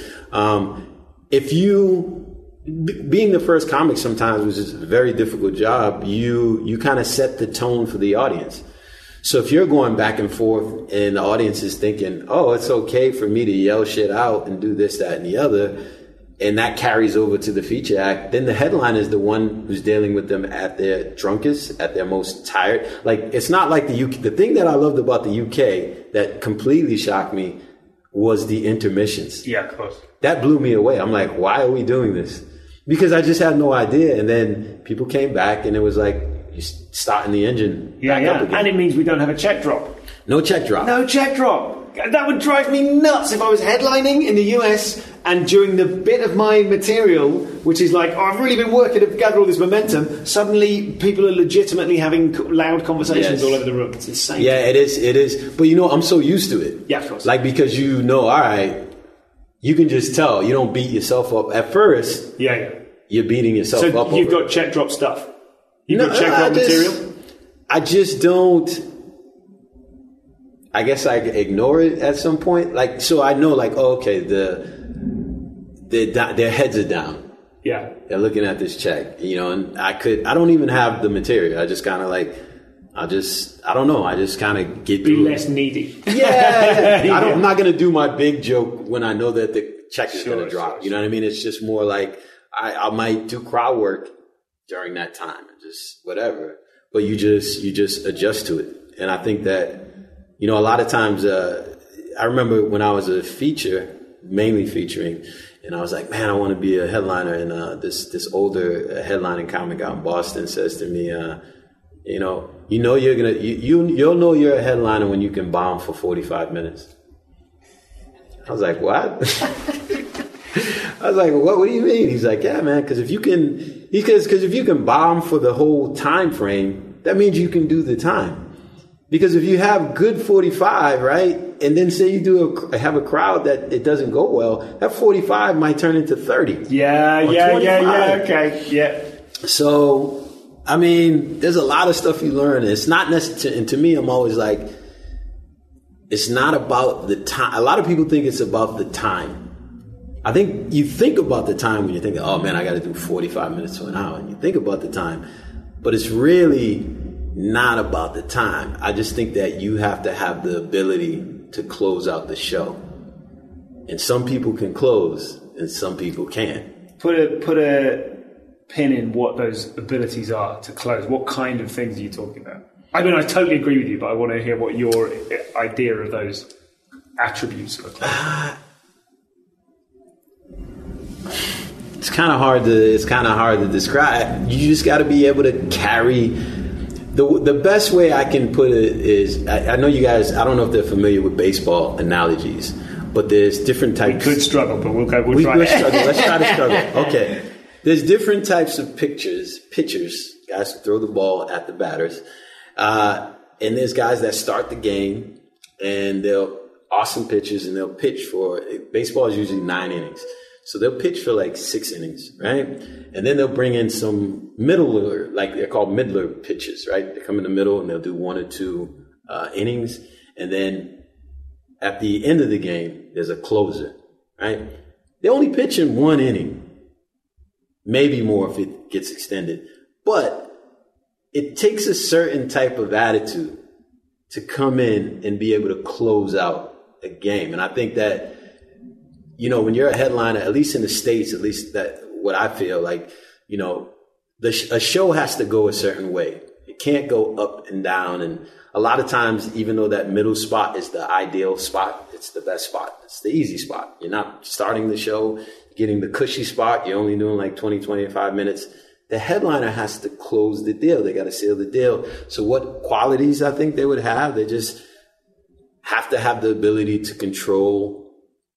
if being the first comic sometimes was just a very difficult job, you kind of set the tone for the audience. So if you're going back and forth and the audience is thinking, oh, it's okay for me to yell shit out and do this, that, and the other, and that carries over to the feature act, then the headliner is the one who's dealing with them at their drunkest, at their most tired. Like, it's not like the UK. The thing that I loved about the UK that completely shocked me was the intermissions. Yeah, of course. That blew me away. I'm like, why are we doing this? Because I just had no idea. And then people came back and it was like, you're starting the engine back up again. And it means we don't have a check drop. No check drop. No check drop. That would drive me nuts if I was headlining in the US and during the bit of my material, which is like, I've really been working to gather all this momentum, suddenly people are legitimately having loud conversations all over the room. It's insane. Yeah, it is. But I'm so used to it. Yeah, of course. Like, because all right, you can just tell. You don't beat yourself up. At first, you're beating yourself up. So you've got check drop stuff? You've got check drop material? I just don't... I guess I ignore it at some point. Like, so I know, like, oh, okay, their heads are down. Yeah. They're looking at this check, and I don't even have the material. I just kind of like, I don't know. I just kind of get Be through less needy. Yeah. I'm not going to do my big joke when I know that the check is going to drop. Sure. You know what I mean? It's just more like I might do crowd work during that time, just whatever. But you just adjust to it. And I think that, a lot of times, I remember when I was a feature, mainly featuring, and I was like, man, I want to be a headliner. And this older headlining comic out in Boston says to me, you'll know you're a headliner when you can bomb for 45 minutes. I was like, what? I was like, what do you mean? He's like, yeah, man, because if you can bomb for the whole time frame, that means you can do the time. Because if you have good 45, right, and then say you have a crowd that it doesn't go well, that 45 might turn into 30. Yeah, okay, yeah. So, I mean, there's a lot of stuff you learn. It's not necessary, and to me, I'm always like, it's not about the time. A lot of people think it's about the time. I think you think about the time when you think, oh man, I got to do 45 minutes to an hour. And you think about the time, but it's really not about the time. I just think that you have to have the ability to close out the show. And some people can close and some people can't. Put a pin in what those abilities are to close. What kind of things are you talking about? I mean, I totally agree with you, but I want to hear what your idea of those attributes look like. It's kind of hard to describe. You just got to be able to carry. The best way I can put it is, I know you guys, I don't know if they're familiar with baseball analogies, but there's different types. We could struggle, but we'll try it. Struggle. Let's try to struggle. Okay. There's different types of pitchers, guys who throw the ball at the batters. And there's guys that start the game and they'll awesome pitchers and they'll pitch for, baseball is usually 9 innings. So they'll pitch for like 6 innings, right? And then they'll bring in some middler, like they're called middler pitches, right? They come in the middle and they'll do 1 or 2 innings. And then at the end of the game, there's a closer, right? They only pitch in 1 inning, maybe more if it gets extended. But it takes a certain type of attitude to come in and be able to close out a game. And I think that, you know, when you're a headliner, at least in the States, at least that what I feel like, you know, a show has to go a certain way. It can't go up and down. And a lot of times, even though that middle spot is the ideal spot, it's the best spot. It's the easy spot. You're not starting the show, getting the cushy spot. You're only doing like 20, 25 minutes. The headliner has to close the deal. They got to seal the deal. So what qualities I think they would have? They just have to have the ability to control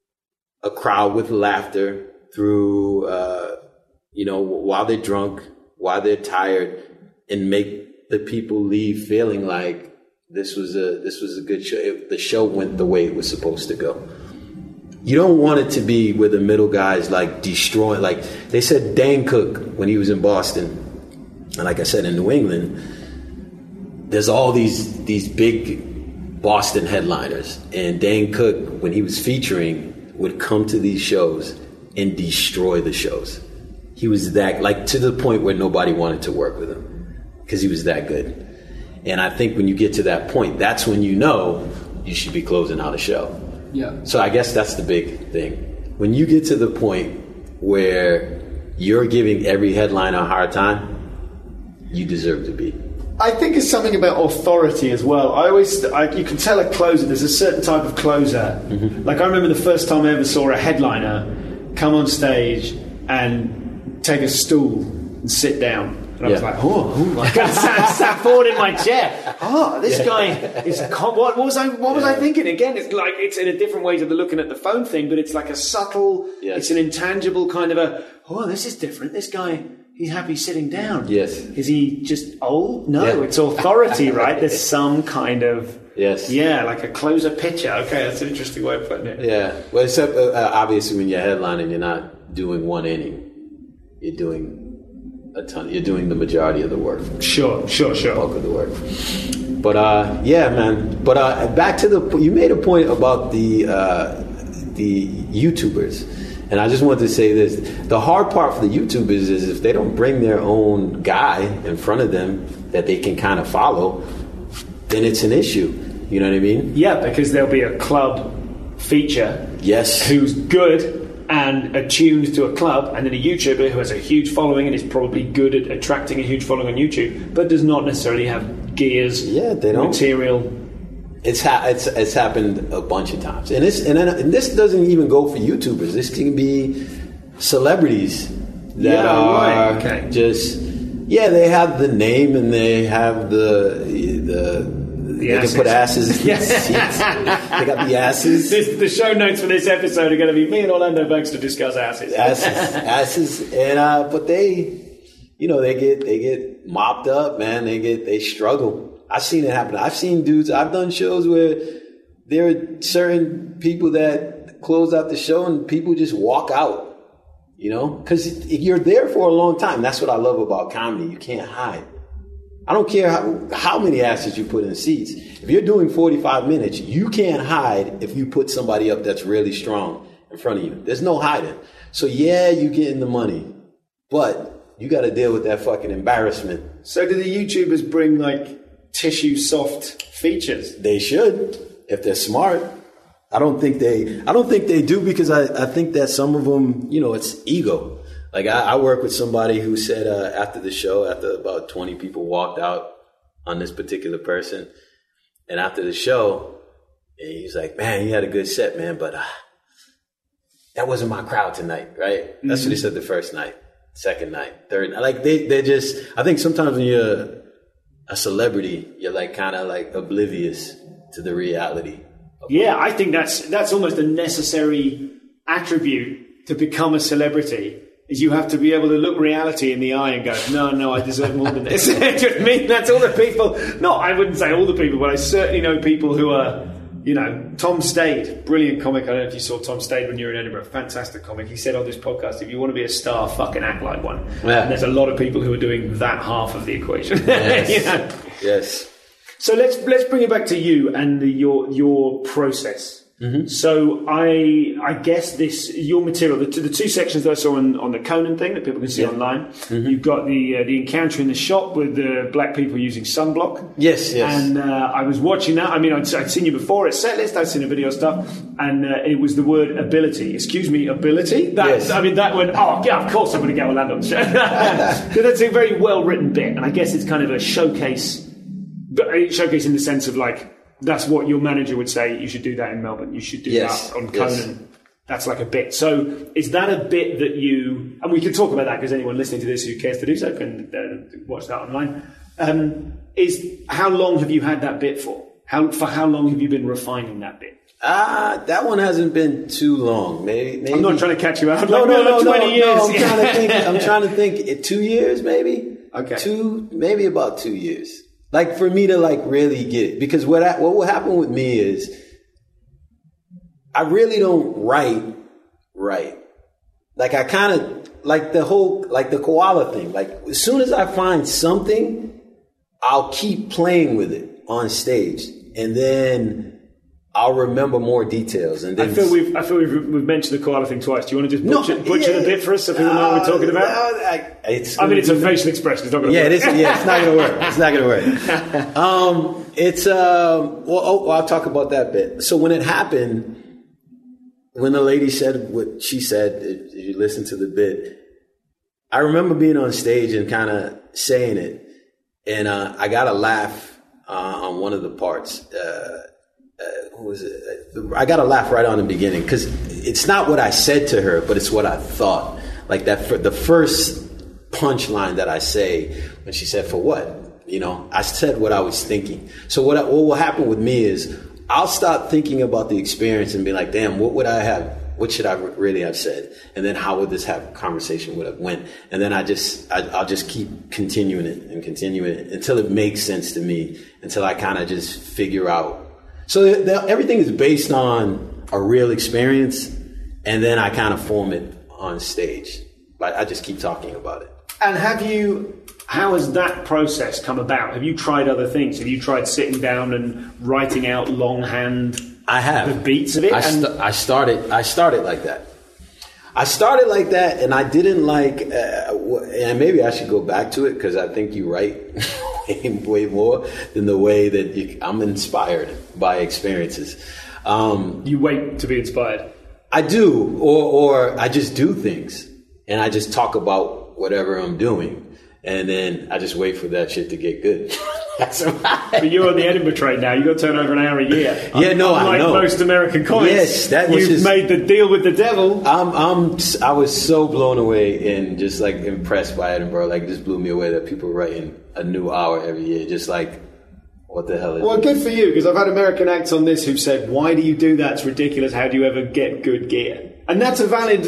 a crowd with laughter through, you know, while they're drunk, while they're tired, and make the people leave feeling like this was a good show. The show went the way it was supposed to go. You don't want it to be where the middle guys like destroying. Like they said, Dan Cook when he was in Boston, and like I said in New England, there's all these big Boston headliners, and Dan Cook when he was featuring would come to these shows and destroy the shows. He was that, like, to the point where nobody wanted to work with him because he was that good. And I think when you get to that point, that's when you know you should be closing out a show. Yeah. So I guess that's the big thing. When you get to the point where you're giving every headliner a hard time, you deserve to be. I think it's something about authority as well. You can tell a closer, there's a certain type of closer. Mm-hmm. Like I remember the first time I ever saw a headliner come on stage and take a stool and sit down. And I was like, I sat forward in my chair. This guy is. What was I thinking? Again, it's like it's in a different way to the looking at the phone thing, but it's like a subtle. Yes. It's an intangible kind of this is different. This guy, he's happy sitting down. Yes. Is he just old? No, It's authority, right? There's some kind of. Yes. Yeah, like a closer pitcher. Okay, that's an interesting way of putting it. Yeah. Well, except obviously when you're headlining, you're not doing 1 inning. You're doing a ton. You're doing the majority of the work. Sure. Bulk of the work. But yeah, man. But back to you made a point about the YouTubers, and I just wanted to say this: the hard part for the YouTubers is if they don't bring their own guy in front of them that they can kind of follow, then it's an issue. You know what I mean? Yeah, because there'll be a club feature. Yes. Who's good and attuned to a club, and then a YouTuber who has a huge following and is probably good at attracting a huge following on YouTube, but does not necessarily have gears, they don't. Material. It's happened a bunch of times, and this doesn't even go for YouTubers. This can be celebrities that are just they have the name and they have they can put asses in seats. They got the asses. The show notes for this episode are going to be me and Orlando Baxter discuss asses. Asses, and but they get mopped up, man. They struggle. I've seen it happen. I've seen dudes. I've done shows where there are certain people that close out the show and people just walk out. You know, because you're there for a long time. That's what I love about comedy. You can't hide. I don't care how many asses you put in seats. If you're doing 45 minutes, you can't hide if you put somebody up that's really strong in front of you. There's no hiding. So yeah, you getting the money, but you got to deal with that fucking embarrassment. So do the YouTubers bring like tissue soft features? They should, if they're smart. I don't think they do, because I think that some of them, it's ego. Like I work with somebody who said after the show, after about 20 people walked out on this particular person, and after the show, he's like, man, you had a good set, man, but that wasn't my crowd tonight, right? Mm-hmm. That's what he said the first night, second night, third night. Like they're just, I think sometimes when you're a celebrity, you're like kind of like oblivious to the reality. Yeah, I think that's almost a necessary attribute to become a celebrity. Is you have to be able to look reality in the eye and go, no, I deserve more than this. Do you know what I mean? That's all the people. No, I wouldn't say all the people, but I certainly know people who are, Tom Stade, brilliant comic. I don't know if you saw Tom Stade when you were in Edinburgh. Fantastic comic. He said on this podcast, if you want to be a star, fucking act like one. Yeah. And there's a lot of people who are doing that half of the equation. Yes. Yes. So let's bring it back to you and your process. Mm-hmm. So I guess your material, the two sections that I saw on the Conan thing that people can see online. Mm-hmm. You've got the encounter in the shop with the black people using sunblock. Yes. And I was watching that. I mean, I'd seen you before at Setlist. I'd seen the video stuff, and it was the word ability. Excuse me, ability. Yes. I mean, that went. Oh yeah, of course I'm going to get Orlando on the show. So that's a very well written bit, and I guess it's kind of a showcase in the sense of like. That's what your manager would say. You should do that in Melbourne. You should do that on Conan. Yes. That's like a bit. So is that a bit that you... And we can talk about that because anyone listening to this who cares to do so can watch that online. How long have you had that bit for? For how long have you been refining that bit? That one hasn't been too long. Maybe. I'm not trying to catch you out. No, 20 years. No, I'm trying to think. 2 years, maybe? Okay. Maybe about 2 years. Like for me to like really get it, because what will happen with me is I really don't write. Like I kind of like the whole, like the koala thing. Like as soon as I find something, I'll keep playing with it on stage, and then I'll remember more details. And then I feel we've mentioned the koala thing twice. Do you want to just butcher the bit for us so people know what we're talking about? It's a facial expression. It's not going to work. It is. Yeah, it's not going to work. It's not going to work. I'll talk about that bit. So when it happened, when the lady said what she said, if you listen to the bit, I remember being on stage and kind of saying it, and I got a laugh on one of the parts. Who was it? I got a laugh right on the beginning because it's not what I said to her, but it's what I thought. Like that, for the first punchline that I say when she said, "For what?" I said what I was thinking. So what will happen with me is I'll start thinking about the experience and be like, "Damn, what would I have? What should I really have said? And then how would this conversation would have went?" And then I'll just keep continuing it until it makes sense to me, until I kind of just figure out. So everything is based on a real experience, and then I kind of form it on stage. But I just keep talking about it. And how has that process come about? Have you tried other things? Have you tried sitting down and writing out longhand? I have. The beats of it? I started like that. I started like that, and I didn't like, and maybe I should go back to it because I think you write way more than the way that I'm inspired by experiences. You wait to be inspired? I do, or I just do things, and I just talk about whatever I'm doing. And then I just wait for that shit to get good. But you're on the Edinburgh train now. You've got to turn over an hour a year. I know. Like most American comics. Yes, you've made the deal with the devil. I was so blown away and just like impressed by Edinburgh. Like it just blew me away that people are writing a new hour every year. Just like, what the hell is Well, good for you, because I've had American acts on this who've said, why do you do that? It's ridiculous. How do you ever get good gear? And that's a valid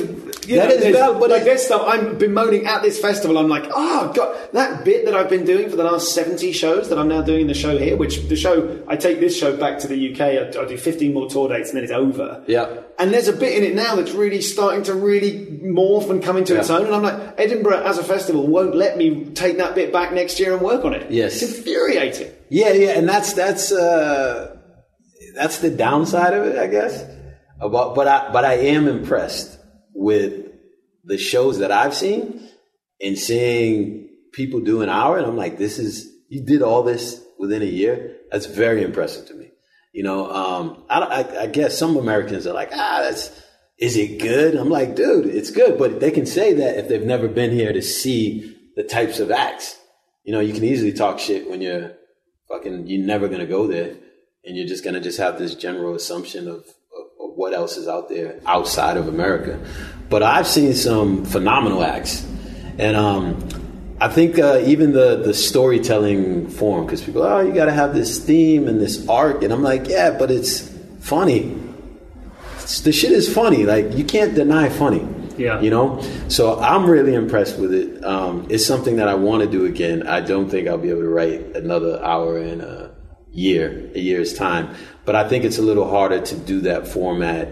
That is valid, but like this stuff, I'm bemoaning at this festival. I'm like, oh God, that bit that I've been doing for the last 70 shows that I'm now doing the show here, which the show, I take this show back to the UK, I do 15 more tour dates and then it's over. Yeah. And there's a bit in it now that's really starting to really morph and come into its own. And I'm like, Edinburgh as a festival won't let me take that bit back next year and work on it. Yes. It's infuriating. Yeah, and that's the downside of it, I guess. But I am impressed with the shows that I've seen and seeing people do an hour, and I'm like, you did all this within a year. That's very impressive to me. You know, I guess some Americans are like, is it good? I'm like, dude, it's good, but they can say that if they've never been here to see the types of acts. You know, you can easily talk shit when you're never gonna go there, and you're just gonna have this general assumption of what else is out there outside of America. But I've seen some phenomenal acts. And I think even the storytelling form, because people are, you got to have this theme and this arc. And I'm like, yeah, but it's funny. The shit is funny. Like, you can't deny funny. Yeah. You know? So I'm really impressed with it. It's something that I want to do again. I don't think I'll be able to write another hour in a year's time. But I think it's a little harder to do that format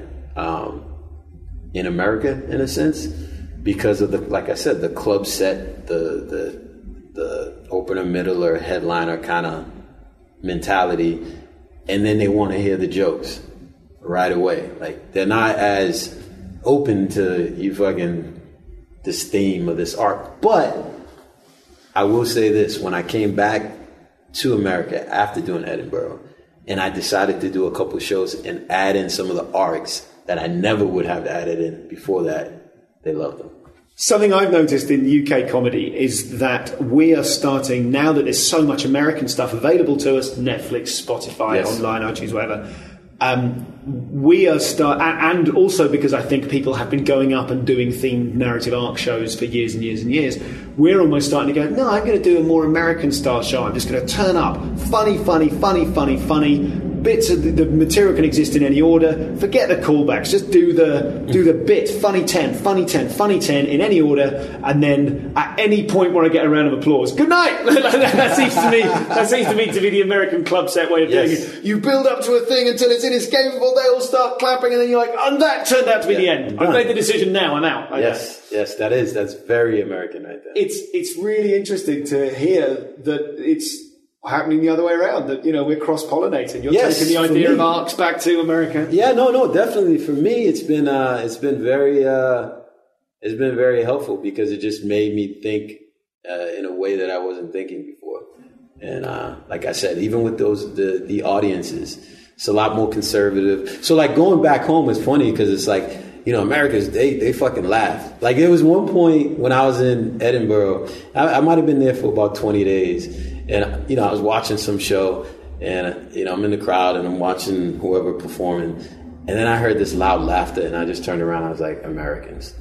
in America, in a sense, because of like I said, the club set, the opener, middle, or headliner kind of mentality, and then they want to hear the jokes right away. Like, they're not as open to this theme or this arc. But I will say this: when I came back to America after doing Edinburgh, and I decided to do a couple of shows and add in some of the arcs that I never would have added in before that, they loved them. Something I've noticed in UK comedy is that we are starting, now that there's so much American stuff available to us, Netflix, Spotify, online, iTunes, whatever, we are and also because I think people have been going up and doing themed narrative arc shows for years and years and years, we're almost starting to go, no, I'm going to do a more American style show. I'm just going to turn up funny bits of the material can exist in any order. Forget the callbacks. Just do the bit funny 10 in any order, and then at any point where I get a round of applause, good night. that seems to me to be the American club set way of doing it. You build up to a thing until it's inescapable. They all start clapping, and then you're like, and that turned out to be the end. I've made the decision now. I'm out. Yes, that's very American right there. It's really interesting to hear that it's happening the other way around, that, you know, we're cross-pollinating. You're taking the idea of arcs back to America. Yeah, no, definitely. For me, it's been very helpful, because it just made me think in a way that I wasn't thinking before. And like I said, even with the audiences, it's a lot more conservative. So like going back home is funny, because it's like, you know, Americans, they fucking laugh. Like, there was one point when I was in Edinburgh, I might have been there for about 20 days. And, you know, I was watching some show, and, you know, I'm in the crowd and I'm watching whoever performing. And then I heard this loud laughter, and I just turned around. I was like, Americans.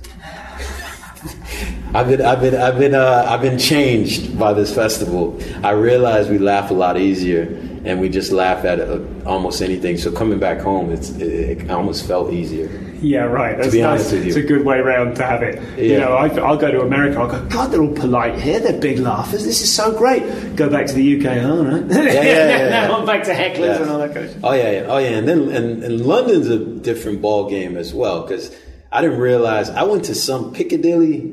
I've been changed by this festival. I realized we laugh a lot easier, and we just laugh at almost anything. So coming back home, it almost felt easier. Yeah, right. To be honest with you, it's a good way round to have it. Yeah. You know, I'll go to America. I'll go, God, they're all polite here. They're big laughers. This is so great. Go back to the UK. All right. Now I'm back to hecklers and all that kind of stuff. Oh yeah. And then and London's a different ball game as well, because I didn't realize I went to some Piccadilly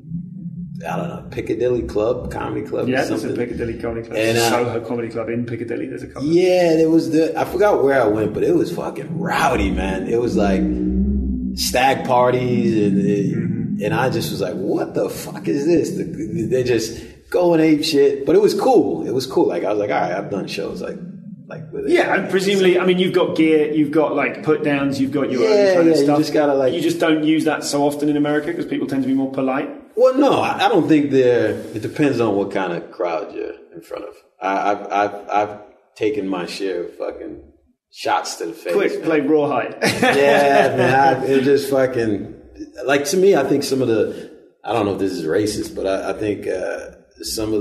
club, comedy club. Yeah, there's a Piccadilly comedy club. And Soho Comedy Club in Piccadilly. There's a couple. Yeah, there was I forgot where I went, but it was fucking rowdy, man. It was like stag parties, and I just was like, what the fuck is this? They're just going ape shit. But it was cool. Like, I was like, all right, I've done shows like with it. Yeah, and presumably, I mean, you've got gear, you've got like put downs, you've got your own kind of stuff. You just gotta you just don't use that so often in America because people tend to be more polite. Well, no, I don't think it depends on what kind of crowd you're in front of. I've taken my share of fucking shots to the face. Quick, play rawhide. Yeah, man, it just fucking, like, to me, I think some of I don't know if this is racist, but I think some of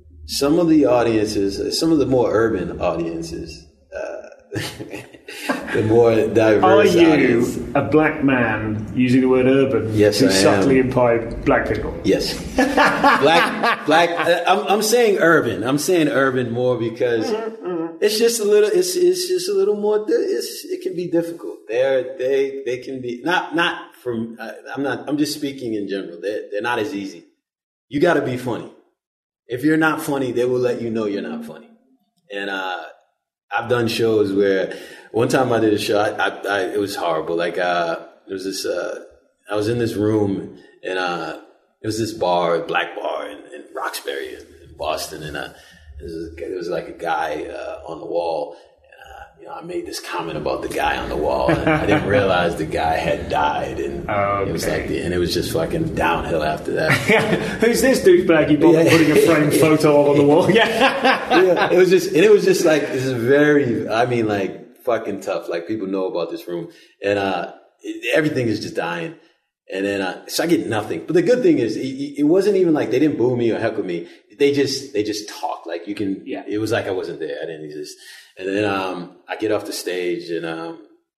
the audiences, some of the more urban audiences, the more diverse Are you audience. a black man using the word urban Yes, to I am. subtly imply black people? Yes, black. I'm saying urban. I'm saying urban more because it's just a little. It's just a little more. It can be difficult. They can be not from. I'm just speaking in general. They're not as easy. You got to be funny. If you're not funny, they will let you know you're not funny. And I've done shows where one time I did a show. It was horrible. Like it was this. I was in this room and it was this bar, black bar in Roxbury in Boston, and there was like a guy on the wall. And, I made this comment about the guy on the wall, and I didn't realize the guy had died, and it was like, and it was just fucking downhill after that. Who's this douchebag you bought putting a framed photo of on the wall? Yeah, it was just like, this is very, like fucking tough. Like, people know about this room, and everything is just dying. And then, so I get nothing. But the good thing is, it wasn't even like they didn't boo me or heckle me. They just talked. Like, you can, it was like I wasn't there. I didn't exist. And then, I get off the stage and,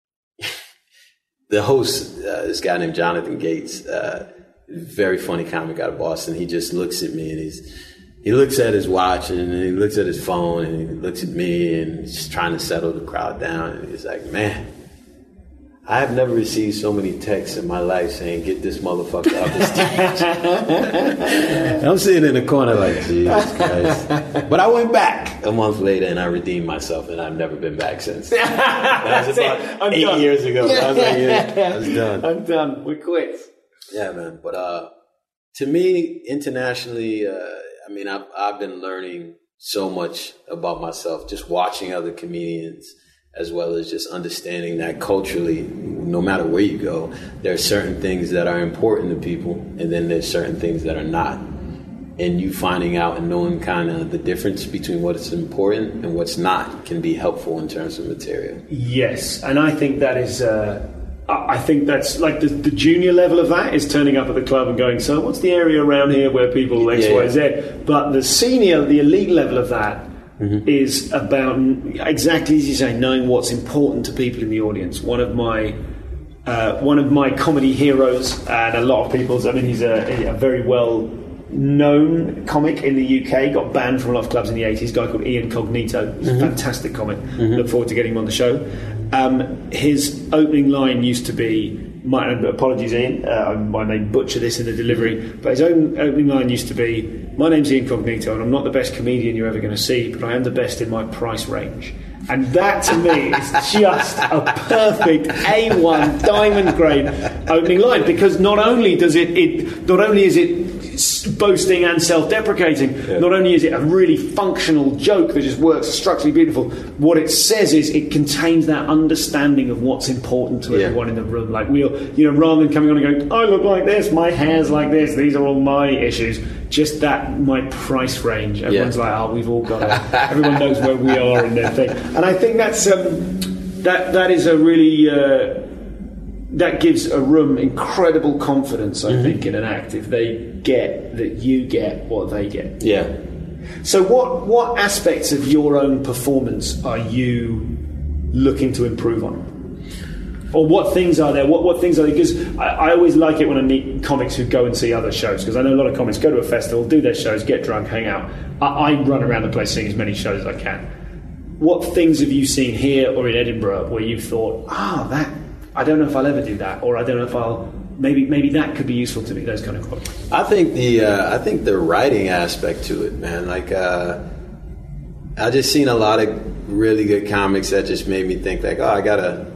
the host, this guy named Jonathan Gates, very funny comic out of Boston. He just looks at me and he looks at his watch and he looks at his phone and he looks at me and he's trying to settle the crowd down. And he's like, man, I have never received so many texts in my life saying, get this motherfucker off the stage. I'm sitting in the corner like, Jesus Christ. But I went back a month later and I redeemed myself, and I've never been back since. That was about 8 years ago. I was like, I was done. I'm done. We're quits. Yeah, man. But to me, internationally, I've been learning so much about myself, just watching other comedians, as well as just understanding that culturally, no matter where you go, there are certain things that are important to people, and then there's certain things that are not. And you finding out and knowing kind of the difference between what's important and what's not can be helpful in terms of material. Yes, and I think that is... I think that's like the junior level of that is turning up at the club and going, so what's the area around here where people X, Y, Z? But the elite level of that is about, exactly as you say, knowing what's important to people in the audience. One of my comedy heroes, and a lot of people's, he's a very well-known comic in the UK, got banned from a lot of clubs in the 80s, a guy called Ian Cognito. He's a fantastic comic. Look forward to getting him on the show. His opening line used to be, apologies Ian, I may butcher this in the delivery, but his opening line used to be, my name's Ian Cognito and I'm not the best comedian you're ever going to see, but I am the best in my price range. And that to me is just a perfect A1 diamond grade opening line, because not only is it boasting and self-deprecating, not only is it a really functional joke that just works structurally beautiful, what it says is it contains that understanding of what's important to everyone in the room. Like, rather than coming on and going, I look like this, my hair's like this, these are all my issues, just that, my price range. Everyone's like, we've all got it. Everyone knows where we are in their thing. And I think that's that is a really that gives a room incredible confidence, I think, in an act, if they get that you get what they get. Yeah. So what aspects of your own performance are you looking to improve on? Or what things are there? What things are there? Because I always like it when I meet comics who go and see other shows, because I know a lot of comics go to a festival, do their shows, get drunk, hang out. I run around the place seeing as many shows as I can. What things have you seen here or in Edinburgh where you've thought, that I don't know if I'll ever do that, or I don't know if I'll maybe that could be useful to me? Those kind of qualities. I think the writing aspect to it, man. Like I just seen a lot of really good comics that just made me think like, I gotta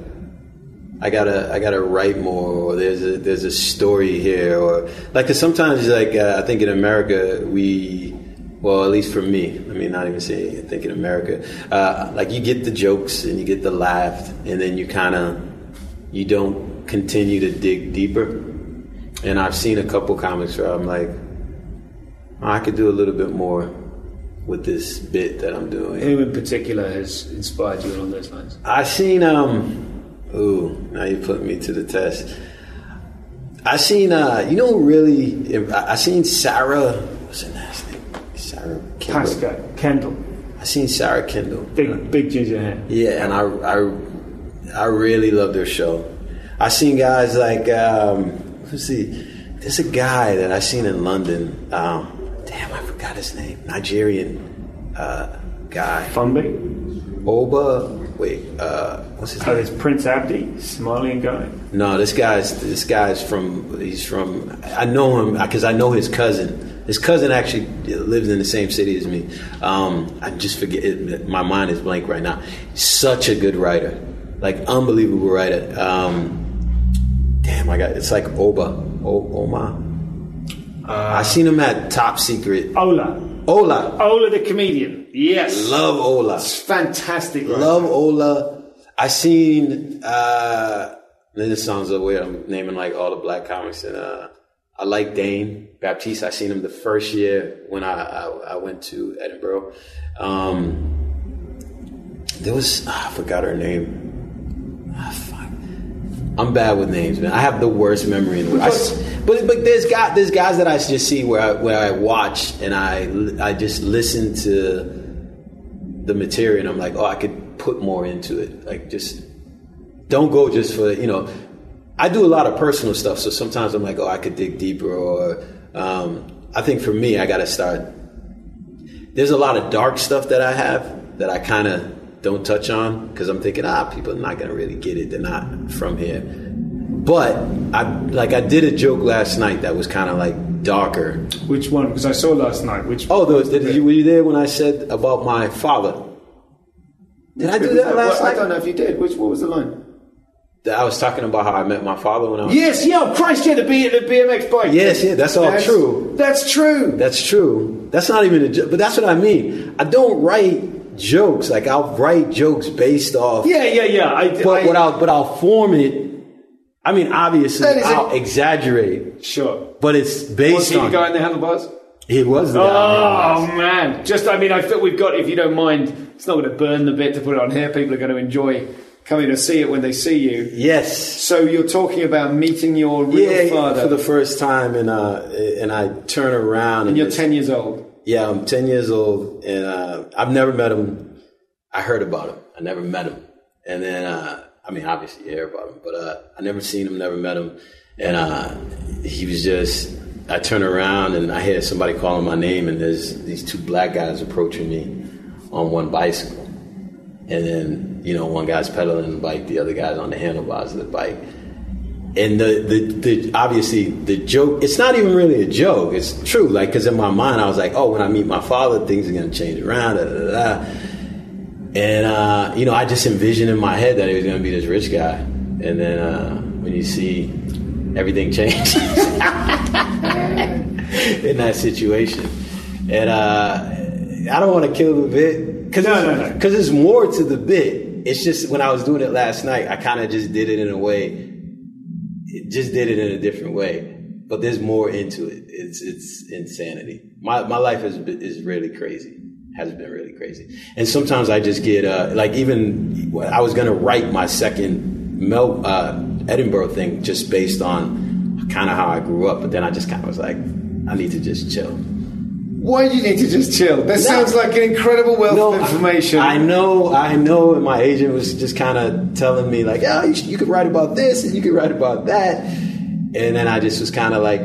write more, or there's a story here, or like, cause sometimes like I think in America well, at least for me, let me not even say I think in America, like you get the jokes and you get the laugh, and then you don't continue to dig deeper. And I've seen a couple comics where I'm like, I could do a little bit more with this bit that I'm doing. Who in particular has inspired you along those lines? I've seen now you put me to the test. I seen I seen Sarah, what's her last name? Sarah Kendall. Kendall. I seen Sarah Kendall. Big ginger hair. Yeah, and I really love their show. I seen guys like let's see, there's a guy that I seen in London. Damn, I forgot his name. Nigerian guy. Funby? Oba. Wait, what's his name? There's Prince Abdi, Somalian guy. No, this guy's from. I know him because I know his cousin. His cousin actually lives in the same city as me. I just forget it. My mind is blank right now. Such a good writer, like unbelievable writer. Damn, it's like Oma. I seen him at Top Secret. Ola the comedian. Yes. Love Ola. It's fantastic. Right? Love Ola. I seen, this sounds so weird. I'm naming like all the black comics. And I like Dane Baptiste. I seen him the first year when I went to Edinburgh. There was, I forgot her name. I'm bad with names, man. I have the worst memory in the world. But there's guys that I just see where I watch and I just listen to the material and I'm like, oh, I could put more into it. Like, just don't go just for, I do a lot of personal stuff. So sometimes I'm like, oh, I could dig deeper. Or I think for me, I got to start. There's a lot of dark stuff that I have that I kind of don't touch on because I'm thinking, people are not going to really get it. They're not from here. But I did a joke last night that was kind of like darker. Which one? Because I saw last night. Were you there when I said about my father? Did I do that last night? I don't know if you did. What was the line? I was talking about how I met my father when I was... Yes, oh Christ, the BMX bike. Yes, that's all true. That's true. That's true. That's not even a joke, but that's what I mean. I don't write jokes. Like, I'll write jokes based off... Yeah. But I'll form it. I mean, obviously, I'll exaggerate. Sure. But it's based on... Was he the guy in the handlebars? He was the guy. Oh, man. I feel we've got, if you don't mind, it's not going to burn the bit to put it on here. People are going to enjoy coming to see it when they see you. Yes. So you're talking about meeting your real father. For the first time, and I turn around. And you're 10 years old. Yeah, I'm 10 years old, and I've never met him. I heard about him. I never met him. And then, obviously you hear about him, but I never seen him, never met him. And he was just... I turn around and I hear somebody calling my name, and there's these two black guys approaching me on one bicycle. And then, one guy's pedaling the bike, the other guy's on the handlebars of the bike. And the obviously the joke, it's not even really a joke. It's true. Like, because in my mind, I was like, oh, when I meet my father, things are going to change around. And, I just envisioned in my head that he was going to be this rich guy. And then when you see everything change in that situation. And I don't want to kill the bit. Because there's more to the bit. It's just when I was doing it last night, I kind of just did it in a way. Just did it in a different way. But there's more into it. It's insanity. My life is really crazy. Has been really crazy. And sometimes I just get, even I was going to write my second Edinburgh thing just based on kind of how I grew up. But then I just kind of was like, I need to just chill. Why do you need to just chill? That sounds like an incredible wealth of information. I know. And my agent was just kind of telling me like, oh, you could write about this and you could write about that. And then I just was kind of like,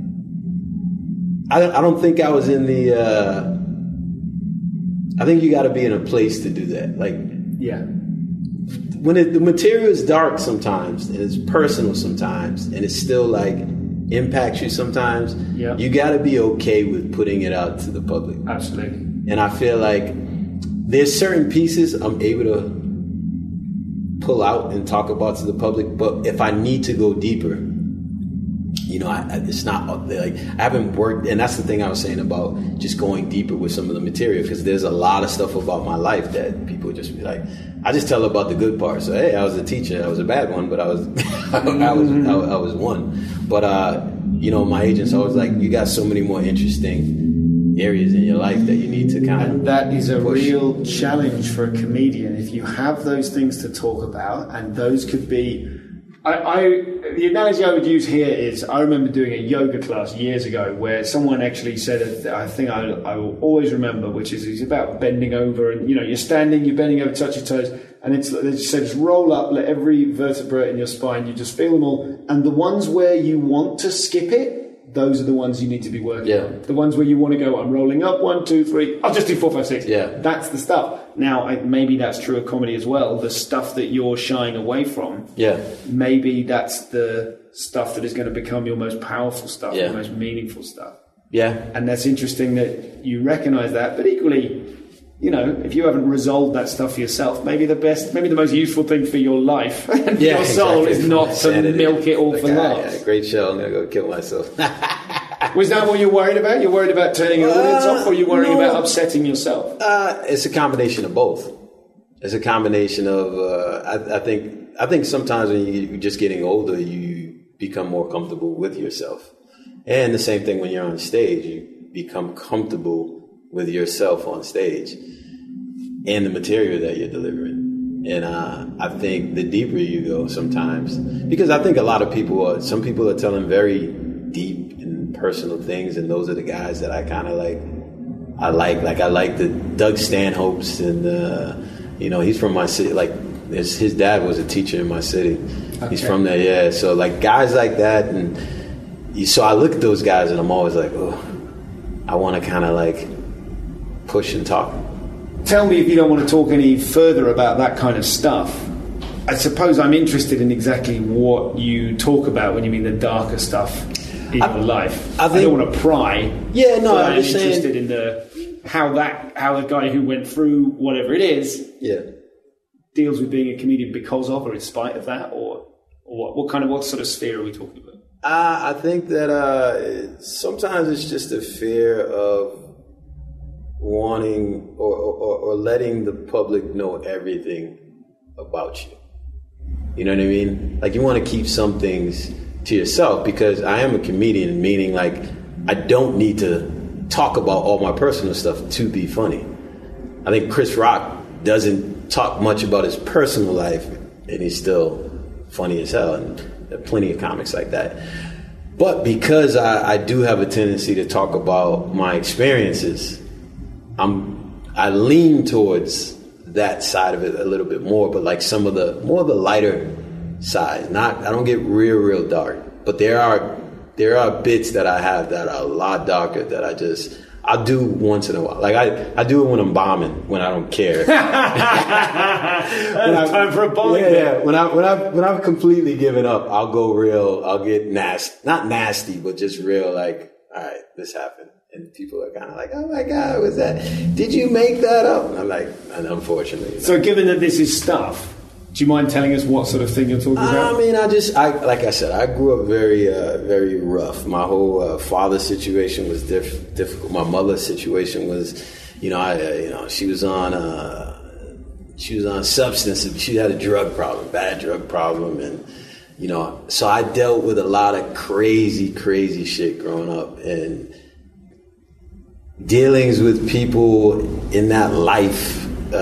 I don't think I was in the, I think you got to be in a place to do that. Like, yeah. When the material is dark sometimes and it's personal sometimes and it still like impacts you sometimes, you got to be okay with putting it out to the public. Absolutely. And I feel like there's certain pieces I'm able to pull out and talk about to the public, but if I need to go deeper, it's not like I haven't worked. And that's the thing I was saying about just going deeper with some of the material, because there's a lot of stuff about my life that people just be like, I just tell about the good parts. So, hey, I was a teacher. I was a bad one, but I was I was one. But my agent's always like, you got so many more interesting areas in your life that you need to kind of. And that is a push. real challenge for a comedian. If you have those things to talk about, and those could be, The analogy I would use here is, I remember doing a yoga class years ago where someone actually said a thing I will always remember, which is it's about bending over, and you're standing, you're bending over, touch your toes, and they just said, just roll up, let every vertebra in your spine, you just feel them all, and the ones where you want to skip it, those are the ones you need to be working on. The ones where you want to go, I'm rolling up, 1, 2, 3, I'll just do 4, 5, 6. Yeah. That's the stuff. Now, maybe that's true of comedy as well. The stuff that you're shying away from, maybe that's the stuff that is going to become your most powerful stuff, your most meaningful stuff. Yeah. And that's interesting that you recognize that, but equally, if you haven't resolved that stuff for yourself, maybe the most useful thing for your life and for your soul is not to milk it all for laughs. Yeah, great show. I'm going to go kill myself. Was that what you're worried about? You're worried about turning your audience off, or you're worried about upsetting yourself? It's a combination of both. It's a combination of, I think sometimes when you're just getting older, you become more comfortable with yourself. And the same thing when you're on stage, you become comfortable with yourself on stage and the material that you're delivering. And I think the deeper you go sometimes, because I think a lot of some people are telling very deep and personal things, and those are the guys that I kind of like. I like the Doug Stanhopes, and he's from my city. Like his dad was a teacher in my city. Okay. He's from there, yeah. So like guys like that, and so I look at those guys, and I'm always like, oh, I want to kind of like push and talk. Tell me if you don't want to talk any further about that kind of stuff. I suppose I'm interested in exactly what you talk about when you mean the darker stuff in your life. I don't want to pry. Yeah, no, I'm just interested in how a guy who went through whatever it is deals with being a comedian because of or in spite of that, or what sort of sphere are we talking about? I think that sometimes it's just a fear of wanting or letting the public know everything about you. You know what I mean? Like you want to keep some things to yourself, because I am a comedian, meaning like I don't need to talk about all my personal stuff to be funny. I think Chris Rock doesn't talk much about his personal life and he's still funny as hell, and there are plenty of comics like that. But because I do have a tendency to talk about my experiences, I lean towards that side of it a little bit more, but like some of the lighter side. I don't get real dark, but there are bits that I have that are a lot darker that I'll do once in a while. Like I do it when I'm bombing, when I don't care. Time for a bombing. Yeah. When I've completely given up, I'll go real. I'll get not nasty, but just real. Like, all right, this happened. And people are kind of like, oh my God, was that? Did you make that up? And I'm like, unfortunately. So given that this is stuff, do you mind telling us what sort of thing you're talking about? I mean, like I said, I grew up very, very rough. My whole father situation was difficult. My mother's situation was, she was on substance. She had a bad drug problem. And, so I dealt with a lot of crazy shit growing up, and dealings with people in that life,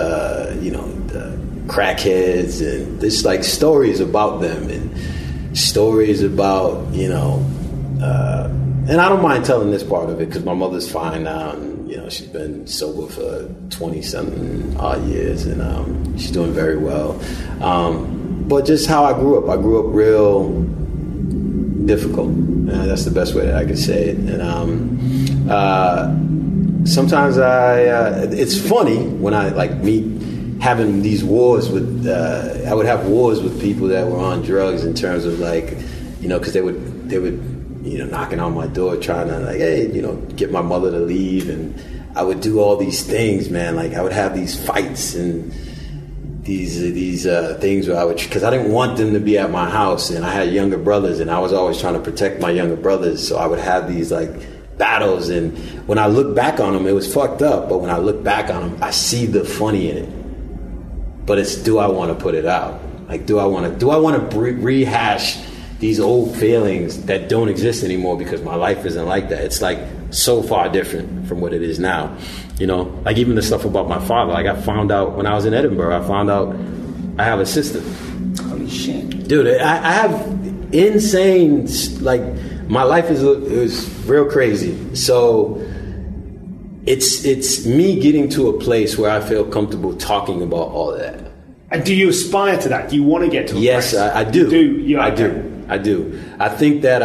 crackheads, and there's like stories about them and stories about, and I don't mind telling this part of it because my mother's fine now, and, she's been sober for 20-something odd years, and she's doing very well. But just how I grew up real difficult. That's the best way that I could say it. And sometimes it's funny when I like meet having these wars with, I would have wars with people that were on drugs in terms of like, because they would, knocking on my door trying to like, hey, get my mother to leave. And I would do all these things, man. Like I would have these fights and these things where because I didn't want them to be at my house, and I had younger brothers, and I was always trying to protect my younger brothers. So I would have these like battles, and when I look back on them, it was fucked up. But when I look back on them, I see the funny in it. But it's, do I want to put it out? Like, do I want to rehash these old feelings that don't exist anymore because my life isn't like that? It's like so far different from what it is now. Like even the stuff about my father. Like I found out when I was in Edinburgh, I found out I have a sister. Holy shit. Dude, I have insane, like, my life is real crazy. So it's me getting to a place where I feel comfortable talking about all of that. And do you aspire to that? Do you want to get to a place? Yes, I do. You do? Yeah, I do. I think that,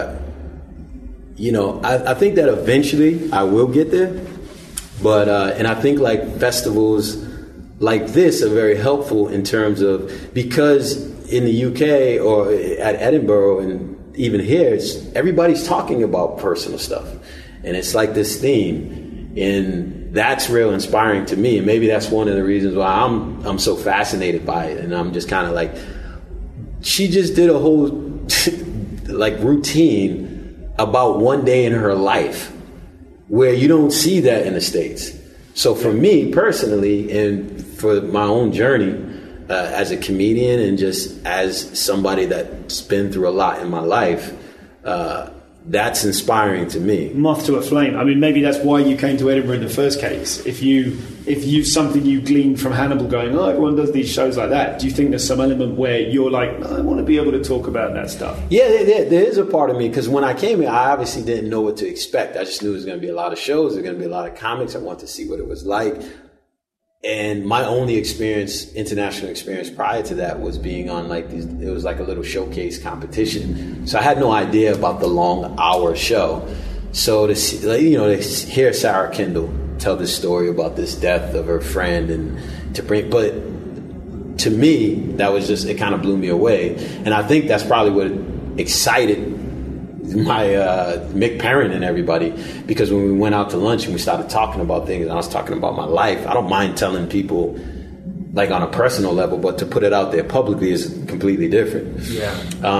I think that eventually I will get there. But, and I think like festivals like this are very helpful in terms of, because in the UK or at Edinburgh and even here, everybody's talking about personal stuff. And it's like this theme. And that's real inspiring to me. And maybe that's one of the reasons why I'm so fascinated by it. And I'm just kind of like, she just did a whole like routine about one day in her life where you don't see that in the States. So for me personally, and for my own journey as a comedian and just as somebody that's been through a lot in my life, that's inspiring to me. Moth to a flame. I mean, maybe that's why you came to Edinburgh in the first case. If you something you gleaned from Hannibal going, oh, everyone does these shows like that. Do you think there's some element where you're like, I want to be able to talk about that stuff? Yeah, there is a part of me, because when I came here, I obviously didn't know what to expect. I just knew there was going to be a lot of shows, there were going to be a lot of comics. I wanted to see what it was like. And my only international experience prior to that was being on like these, it was like a little showcase competition. So I had no idea about the long hour show. So to see, to hear Sarah Kendall tell this story about this death of her friend, and but to me, that was just, it kind of blew me away. And I think that's probably what excited my Mick Perrin and everybody, because when we went out to lunch and we started talking about things, and I was talking about my life, I don't mind telling people like on a personal level, but to put it out there publicly is completely different. Yeah.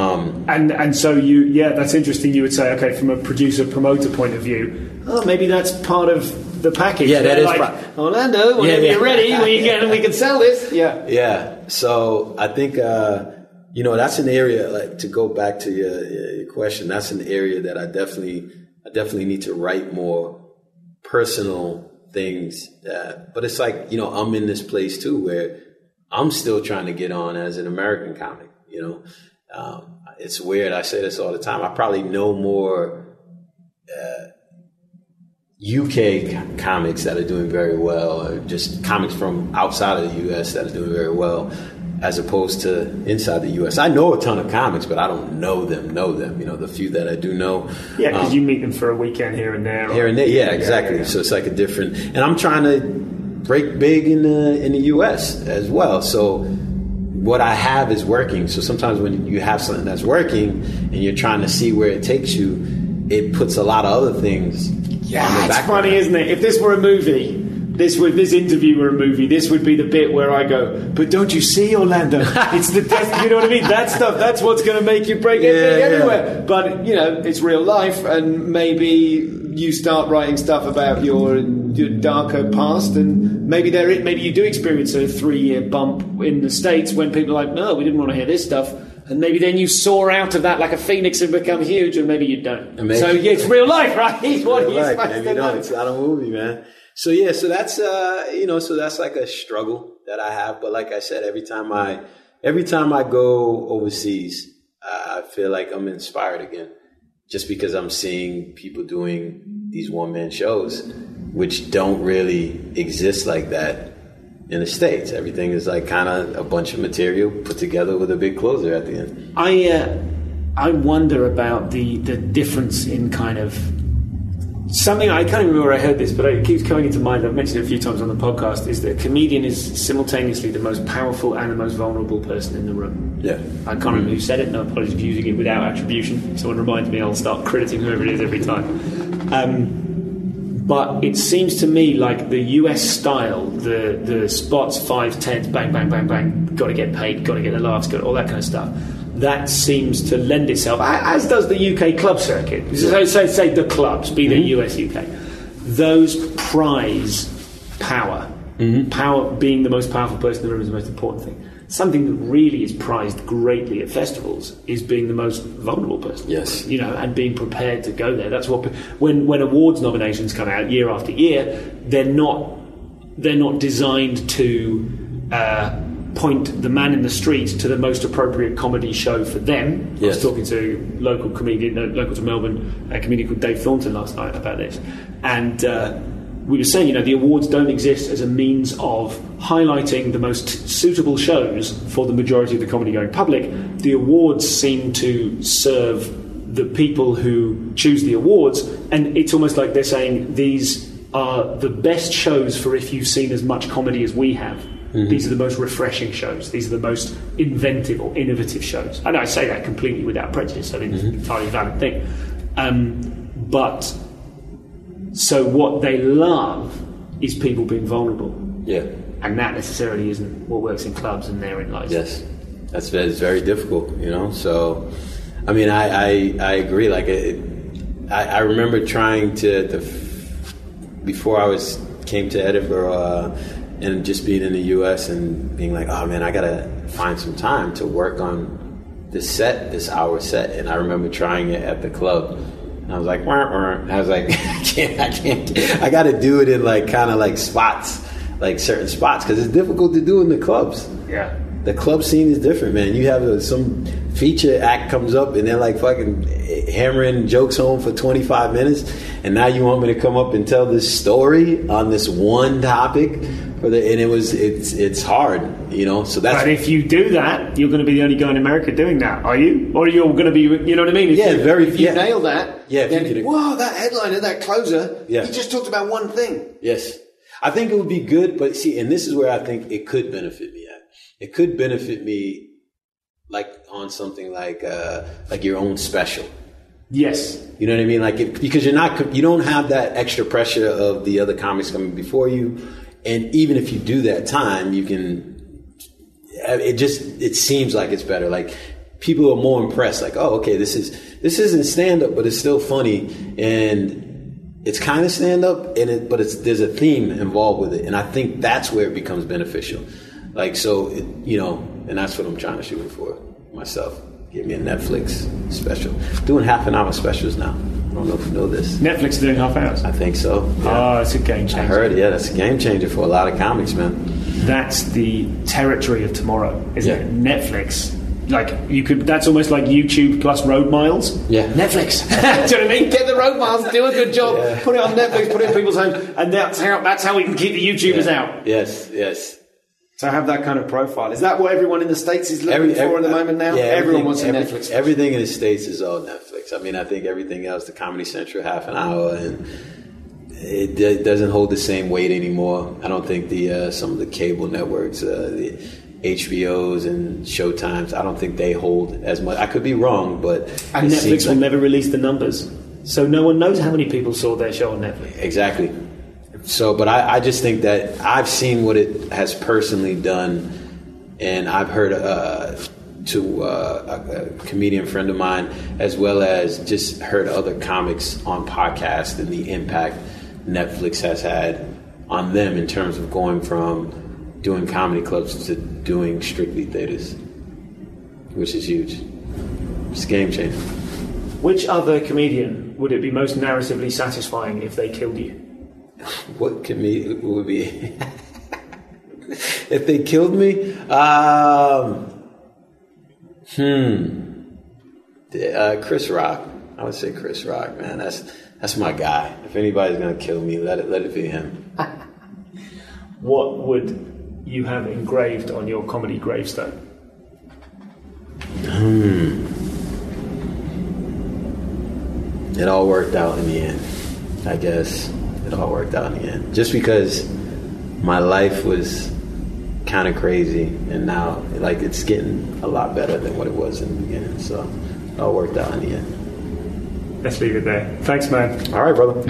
And so that's interesting. You would say, okay, from a producer promoter point of view, maybe that's part of the package. Yeah, that is like, Orlando, whenever you're ready, we can sell this. Yeah. Yeah. So I think that's an area, like, to go back to your question, that's an area that I definitely need to write more personal things. But it's like, I'm in this place too where I'm still trying to get on as an American comic. It's weird. I say this all the time. I probably know more UK comics that are doing very well, or just comics from outside of the US that are doing very well, as opposed to inside the U.S. I know a ton of comics, but I don't know them. The few that I do know. Yeah, because you meet them for a weekend here and there. Yeah, exactly. Yeah. So it's like a different... And I'm trying to break big in the U.S. as well. So what I have is working. So sometimes when you have something that's working and you're trying to see where it takes you, it puts a lot of other things on the background. It's funny, isn't it? If this were a movie... This interview were a movie, this would be the bit where I go, but don't you see, Orlando? It's the death, you know what I mean? That stuff, that's what's going to make you break everywhere. Yeah. But, it's real life, and maybe you start writing stuff about your darker past, and maybe you do experience a 3-year bump in the States when people are like, no, we didn't want to hear this stuff. And maybe then you soar out of that like a phoenix and become huge, and maybe you don't. So it's real life, right? It's what you're supposed to know. It's not a movie, man. So that's so that's like a struggle that I have. But like I said, every time I go overseas, I feel like I'm inspired again, just because I'm seeing people doing these one-man shows, which don't really exist like that in the States. Everything is like kind of a bunch of material put together with a big closer at the end. I wonder about the difference in kind of something. I can't remember where I heard this, but it keeps coming into mind. I've mentioned it a few times on the podcast. Is that a comedian is simultaneously the most powerful and the most vulnerable person in the room. Yeah, I can't remember who said it. No apologies for using it without attribution. If someone reminds me, I'll start crediting whoever it is every time. But it seems to me like the US style, the spots, 5, 10s, bang, bang, bang, bang, got to get paid, got to get the laughs, got all that kind of stuff. That seems to lend itself, as does the UK club circuit. So say the clubs, be they US, UK. Those prize power. Mm-hmm. Power, being the most powerful person in the room, is the most important thing. Something that really is prized greatly at festivals is being the most vulnerable person. Yes. And being prepared to go there. That's what when awards nominations come out year after year, they're not designed to point the man in the street to the most appropriate comedy show for them. Yes. I was talking to local to Melbourne, a comedian called Dave Thornton last night about this, and we were saying, the awards don't exist as a means of highlighting the most suitable shows for the majority of the comedy-going public. The awards seem to serve the people who choose the awards, and it's almost like they're saying these are the best shows for if you've seen as much comedy as we have. Mm-hmm. These are the most refreshing shows. These are the most inventive or innovative shows. And I say that completely without prejudice. I think it's an entirely valid thing. But so what they love is people being vulnerable. Yeah. And that necessarily isn't what works in clubs, and therein lies. Yes. It's very difficult, So, I mean, I agree. Like, I remember trying to before I came to Edinburgh, and just being in the U.S. and being like, oh man, I gotta find some time to work on this hour set. And I remember trying it at the club, and I was like, I was like, I can't. I gotta do it in like kind of like spots, like certain spots, because it's difficult to do in the clubs. Yeah. The club scene is different, man. You have some feature act comes up and they're like fucking hammering jokes home for 25 minutes, and now you want me to come up and tell this story on this one topic, and it's hard, So that's. But if you do that, you're going to be the only guy in America doing that, are you? Or you're going to be, you know what I mean? If you nail that, then whoa, that headliner, that closer, he just talked about one thing. Yes, I think it would be good, but see, and this is where I think it could benefit me at. It could benefit me, like on something like your own special. Yes, you know what I mean. Because you don't have that extra pressure of the other comics coming before you, and even if you do that time, you can. It seems like it's better. Like people are more impressed. Like, oh, okay, this isn't stand up, but it's still funny, and it's kind of stand up, but there's a theme involved with it, and I think that's where it becomes beneficial. Like, so, and that's what I'm trying to shoot for myself. Give me a Netflix special. Doing half-an-hour specials now. I don't know if you know this. Netflix is doing half hours? I think so. Yeah. Oh, it's a game changer. I heard, that's a game changer for a lot of comics, man. That's the territory of tomorrow, isn't it? Netflix. Like, that's almost like YouTube plus road miles. Yeah. Netflix. Do you know what I mean? Get the road miles, do a good job, put it on Netflix, put it in people's homes, and that's how we can keep the YouTubers out. Yes. To have that kind of profile. Is that what everyone in the States is looking for at the moment now? Yeah, everyone wants a Netflix. Everything in the States is all Netflix. I mean, I think everything else, the Comedy Central half an hour, and it doesn't hold the same weight anymore. I don't think some of the cable networks, the HBOs and Showtimes, I don't think they hold as much. I could be wrong, but... And Netflix will never release the numbers. So no one knows how many people saw their show on Netflix. Exactly. So, but I just think that I've seen what it has personally done, and I've heard to a comedian friend of mine, as well as just heard other comics on podcasts, and the impact Netflix has had on them in terms of going from doing comedy clubs to doing strictly theaters, which is huge. It's a game changer. Which other comedian would it be most narratively satisfying if they killed you? What comedian would be if they killed me? Chris Rock. I would say Chris Rock, man. That's my guy. If anybody's gonna kill me, let it be him. What would you have engraved on your comedy gravestone? It all worked out in the end, I guess. It all worked out in the end. Just because my life was kind of crazy, and now it's getting a lot better than what it was in the beginning. So it all worked out in the end. Let's leave it there. Thanks, man. All right, brother.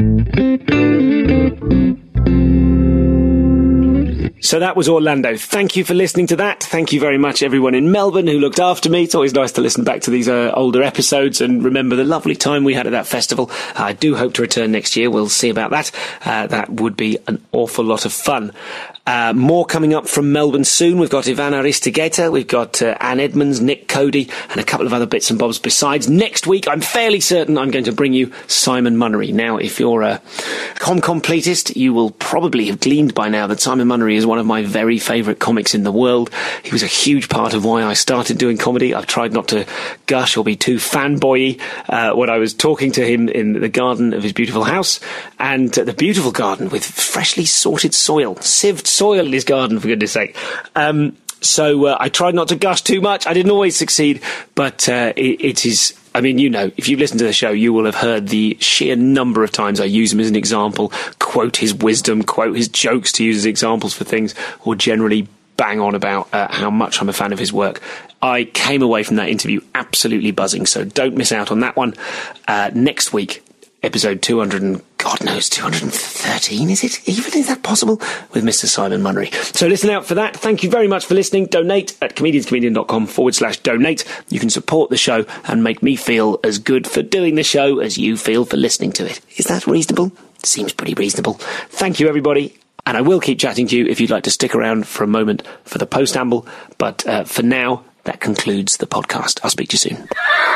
So that was Orlando. Thank you for listening to that. Thank you very much, everyone in Melbourne who looked after me. It's always nice to listen back to these older episodes and remember the lovely time we had at that festival. I do hope to return next year. We'll see about that. That would be an awful lot of fun. More coming up from Melbourne soon. We've got Ivana Aristigueta, we've got Anne Edmonds, Nick Cody, and a couple of other bits and bobs besides. Next week, I'm fairly certain I'm going to bring you Simon Munnery. Now, if you're a completist, you will probably have gleaned by now that Simon Munnery is one of my very favourite comics in the world. He was a huge part of why I started doing comedy. I've tried not to gush or be too fanboy-y when I was talking to him in the garden of his beautiful house, and the beautiful garden with freshly sorted soil, sieved soil in his garden, for goodness sake. So I tried not to gush too much. I didn't always succeed, but it is... I mean, you know, if you've listened to the show, you will have heard the sheer number of times I use him as an example, quote his wisdom, quote his jokes to use as examples for things, or generally bang on about how much I'm a fan of his work. I came away from that interview absolutely buzzing, so don't miss out on that one. Next week, episode 200 and God knows 213, is it? Even is that possible? With Mr. Simon Munnery. So listen out for that. Thank you very much for listening. Donate at comedianscomedian.com/donate. You can support the show and make me feel as good for doing the show as you feel for listening to it. Is that reasonable? Seems pretty reasonable. Thank you, everybody. And I will keep chatting to you if you'd like to stick around for a moment for the post-amble. But for now, that concludes the podcast. I'll speak to you soon.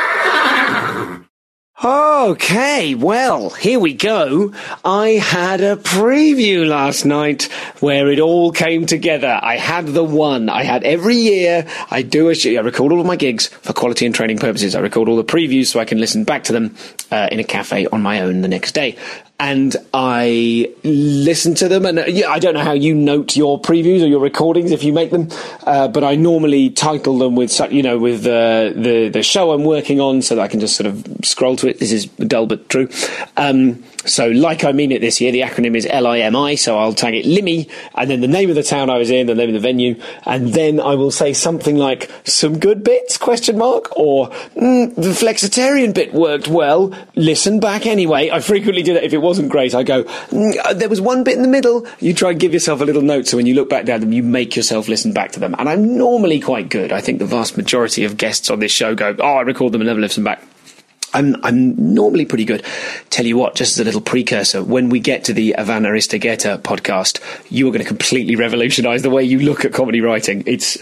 Okay, well, here we go. I had a preview last night where it all came together. I had the one. I had every year I do I record all of my gigs for quality and training purposes. I record all the previews so I can listen back to them in a cafe on my own the next day. And I listen to them, and I don't know how you note your previews or your recordings if you make them, but I normally title them with, with the show I'm working on, so that I can just sort of scroll to it. This is dull but true. So, like I mean it this year, the acronym is LIMI, so I'll tag it Limmy, and then the name of the town I was in, the name of the venue, and then I will say something like, some good bits, or the flexitarian bit worked well, listen back anyway. I frequently do that. If it wasn't great, I go, there was one bit in the middle. You try and give yourself a little note, so when you look back down them, you make yourself listen back to them. And I'm normally quite good. I think the vast majority of guests on this show go, I record them and never listen back. I'm normally pretty good. Tell you what, just as a little precursor, when we get to the Ivana Aristigueta podcast, you are going to completely revolutionise the way you look at comedy writing. It's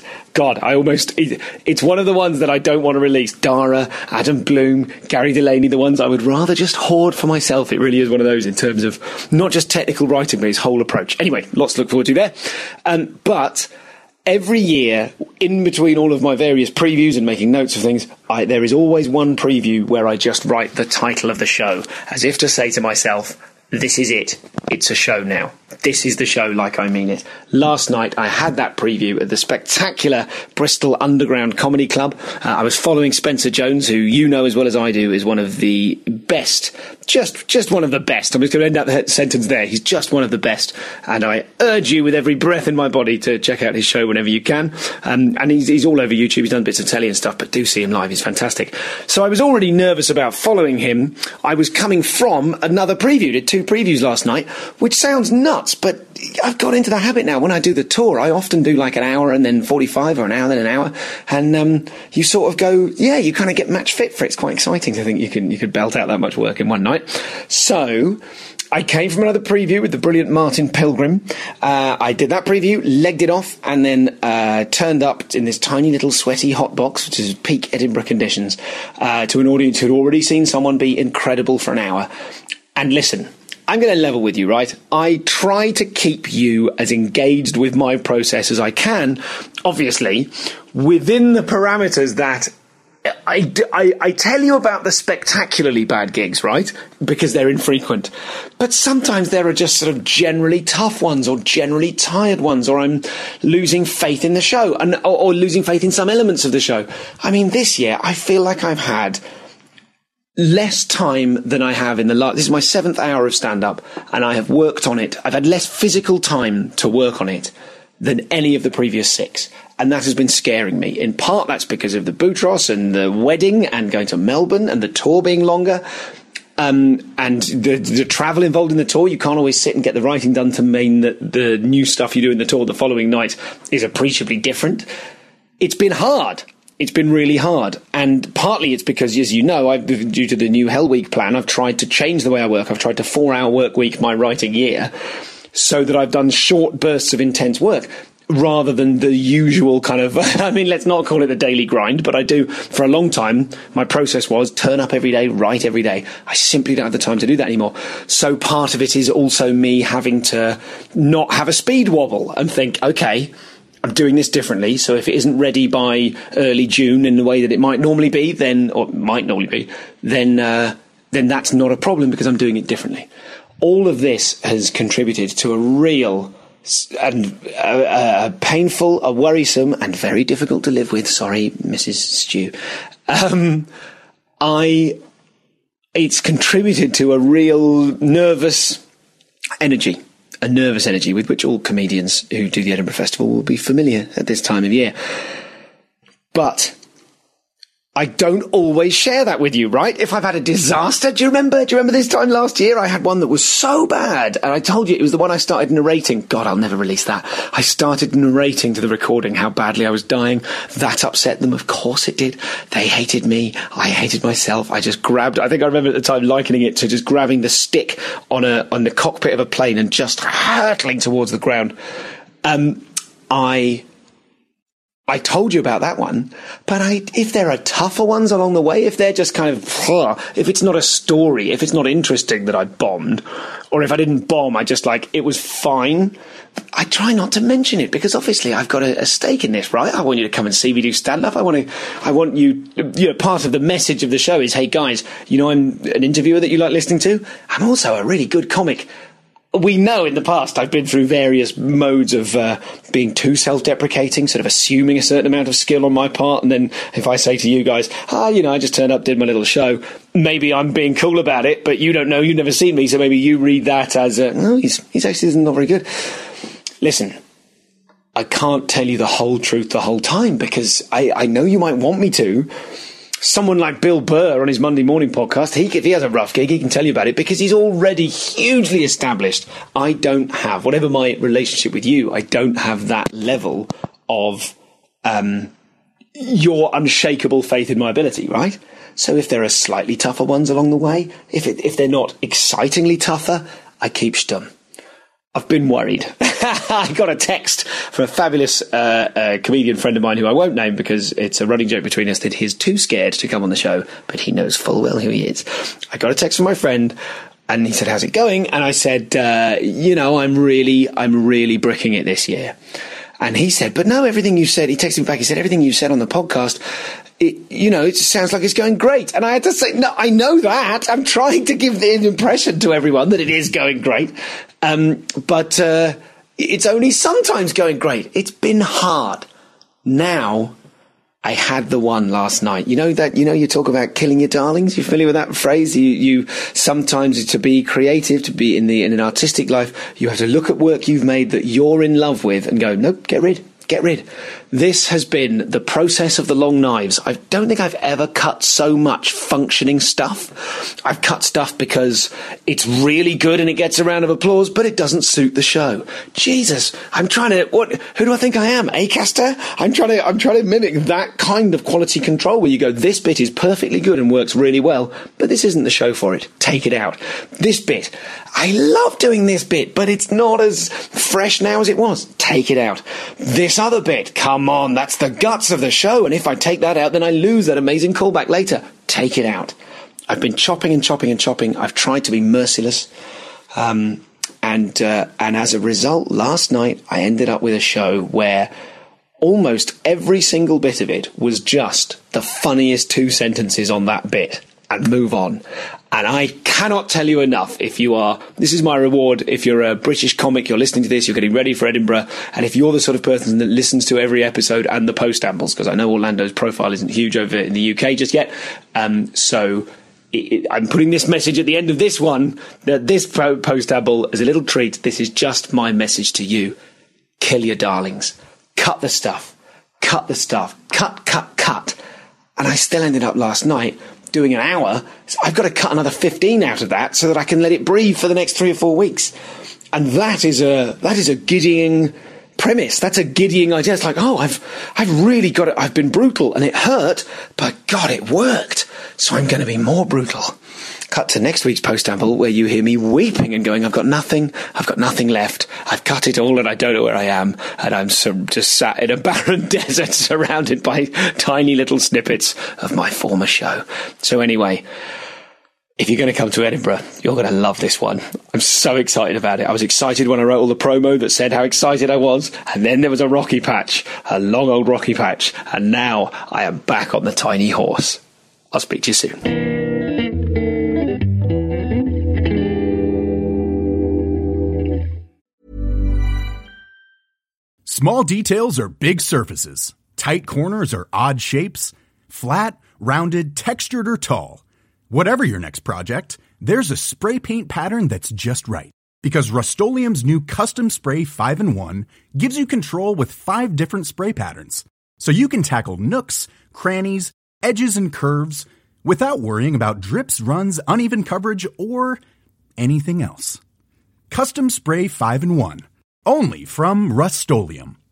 one of the ones that I don't want to release. Dara, Adam Bloom, Gary Delaney, the ones I would rather just hoard for myself. It really is one of those in terms of not just technical writing, but his whole approach. Anyway, lots to look forward to there. But every year, in between all of my various previews and making notes of things, there is always one preview where I just write the title of the show, as if to say to myself, this is it. It's a show now. This is the show like I mean it. Last night, I had that preview at the spectacular Bristol Underground Comedy Club. I was following Spencer Jones, who you know as well as I do is one of the best, just one of the best. I'm just going to end up the sentence there. He's just one of the best. And I urge you with every breath in my body to check out his show whenever you can. And he's all over YouTube. He's done bits of telly and stuff, but do see him live. He's fantastic. So I was already nervous about following him. I was coming from another preview. Did 2 previews last night, which sounds nuts, but I've got into the habit now. When I do the tour, I often do like an hour and then 45, or an hour, then an hour. And you sort of go, you kind of get match fit for it. It's quite exciting to think you could belt out that much work in one night. So I came from another preview with the brilliant Martin Pilgrim. I did that preview, legged it off, and then turned up in this tiny little sweaty hot box, which is peak Edinburgh conditions, to an audience who'd already seen someone be incredible for an hour. And listen, I'm going to level with you, right? I try to keep you as engaged with my process as I can, obviously, within the parameters that I tell you about the spectacularly bad gigs, right? Because they're infrequent. But sometimes there are just sort of generally tough ones, or generally tired ones, or I'm losing faith in the show, or losing faith in some elements of the show. I mean, this year, I feel like I've had less time than I have in the last... This is my 7th hour of stand-up, and I have worked on it. I've had less physical time to work on it than any of the previous 6. And that has been scaring me. In part, that's because of the Boutros and the wedding and going to Melbourne and the tour being longer. And the travel involved in the tour. You can't always sit and get the writing done to mean that the new stuff you do in the tour the following night is appreciably different. It's been hard. It's been really hard. And partly it's because, as you know, due to the new Hell Week plan, I've tried to change the way I work. I've tried to 4-hour work week my writing year. so that I've done short bursts of intense work rather than the usual kind of, I mean, let's not call it the daily grind, but I do, for a long time, my process was turn up every day, write every day. I simply don't have the time to do that anymore. So part of it is also me having to not have a speed wobble and think, okay, I'm doing this differently. So if it isn't ready by early June in the way that it might normally be, then that's not a problem because I'm doing it differently. All of this has contributed to a real and painful, a worrisome, and very difficult to live with. Sorry, Mrs. Stew. It's contributed to a real nervous energy with which all comedians who do the Edinburgh Festival will be familiar at this time of year. But I don't always share that with you, right? If I've had a disaster, do you remember this time last year? I had one that was so bad, and I told you it was the one I started narrating. God, I'll never release that. I started narrating to the recording how badly I was dying. That upset them. Of course it did. They hated me. I hated myself. I just grabbed, I think I remember at the time likening it to just grabbing the stick on the cockpit of a plane and just hurtling towards the ground. I told you about that one, but if there are tougher ones along the way, if they're just kind of, if it's not a story, if it's not interesting that I bombed, or if I didn't bomb, I just it was fine, I try not to mention it because obviously I've got a stake in this, right? I want you to come and see me do stand-up. I want you part of the message of the show is, hey guys, I'm an interviewer that you like listening to. I'm also a really good comic. We know in the past I've been through various modes of being too self-deprecating, sort of assuming a certain amount of skill on my part, and then if I say to you guys, I just turned up, did my little show, maybe I'm being cool about it, but you don't know, you've never seen me, so maybe you read that as, no, he's actually not very good. Listen, I can't tell you the whole truth the whole time, because I know you might want me to. Someone like Bill Burr on his Monday morning podcast, if he has a rough gig, he can tell you about it because he's already hugely established. I don't have, whatever my relationship with you, I don't have that level of your unshakable faith in my ability, right? So if there are slightly tougher ones along the way, if they're not excitingly tougher, I keep stum. I've been worried. I got a text from a fabulous comedian friend of mine who I won't name because it's a running joke between us that he's too scared to come on the show, but he knows full well who he is. I got a text from my friend and he said, how's it going? And I said, I'm really bricking it this year. And he said, but no, everything you said, he texted me back, he said, everything you said on the podcast, it sounds like it's going great. And I had to say, no, I know that. I'm trying to give the impression to everyone that it is going great. But it's only sometimes going great. It's been hard. Now, I had the one last night. You talk about killing your darlings. You're familiar with that phrase? You sometimes, to be creative, to be in an artistic life, you have to look at work you've made that you're in love with and go, nope, get rid. This has been the process of the long knives. I don't think I've ever cut so much functioning stuff. I've cut stuff because it's really good and it gets a round of applause, but it doesn't suit the show. Jesus, who do I think I am? Acaster? I'm trying to mimic that kind of quality control where you go, this bit is perfectly good and works really well, but this isn't the show for it. Take it out. This bit, I love doing this bit, but it's not as fresh now as it was. Take it out. This other bit, come on, that's the guts of the show, and if I take that out, then I lose that amazing callback later. Take it out. I've been chopping and chopping and chopping. I've tried to be merciless. And as a result, last night, I ended up with a show where almost every single bit of it was just the funniest 2 sentences on that bit and move on. And I cannot tell you enough, this is my reward, if you're a British comic, you're listening to this, you're getting ready for Edinburgh, and if you're the sort of person that listens to every episode and the post-ambles, because I know Orlando's profile isn't huge over in the UK just yet, so I'm putting this message at the end of this one, that this post-amble as a little treat. This is just my message to you. Kill your darlings. Cut the stuff. Cut. And I still ended up last night doing an hour. So I've got to cut another 15 out of that so that I can let it breathe for the next 3 or 4 weeks. And that is a giddying premise. That's a giddying idea. It's like, I've really got it. I've been brutal and it hurt, but God, it worked. So I'm going to be more brutal. Cut to next week's postamble where you hear me weeping and going, I've got nothing left. I've cut it all and I don't know where I am. And I'm just sat in a barren desert surrounded by tiny little snippets of my former show. So anyway, if you're going to come to Edinburgh, you're going to love this one. I'm so excited about it. I was excited when I wrote all the promo that said how excited I was. And then there was a rocky patch, a long old rocky patch. And now I am back on the tiny horse. I'll speak to you soon. Small details are big surfaces. Tight corners are odd shapes. Flat, rounded, textured, or tall. Whatever your next project, there's a spray paint pattern that's just right. Because Rust-Oleum's new Custom Spray 5-in-1 gives you control with 5 different spray patterns. So you can tackle nooks, crannies, edges, and curves without worrying about drips, runs, uneven coverage, or anything else. Custom Spray 5-in-1. Only from Rust-Oleum.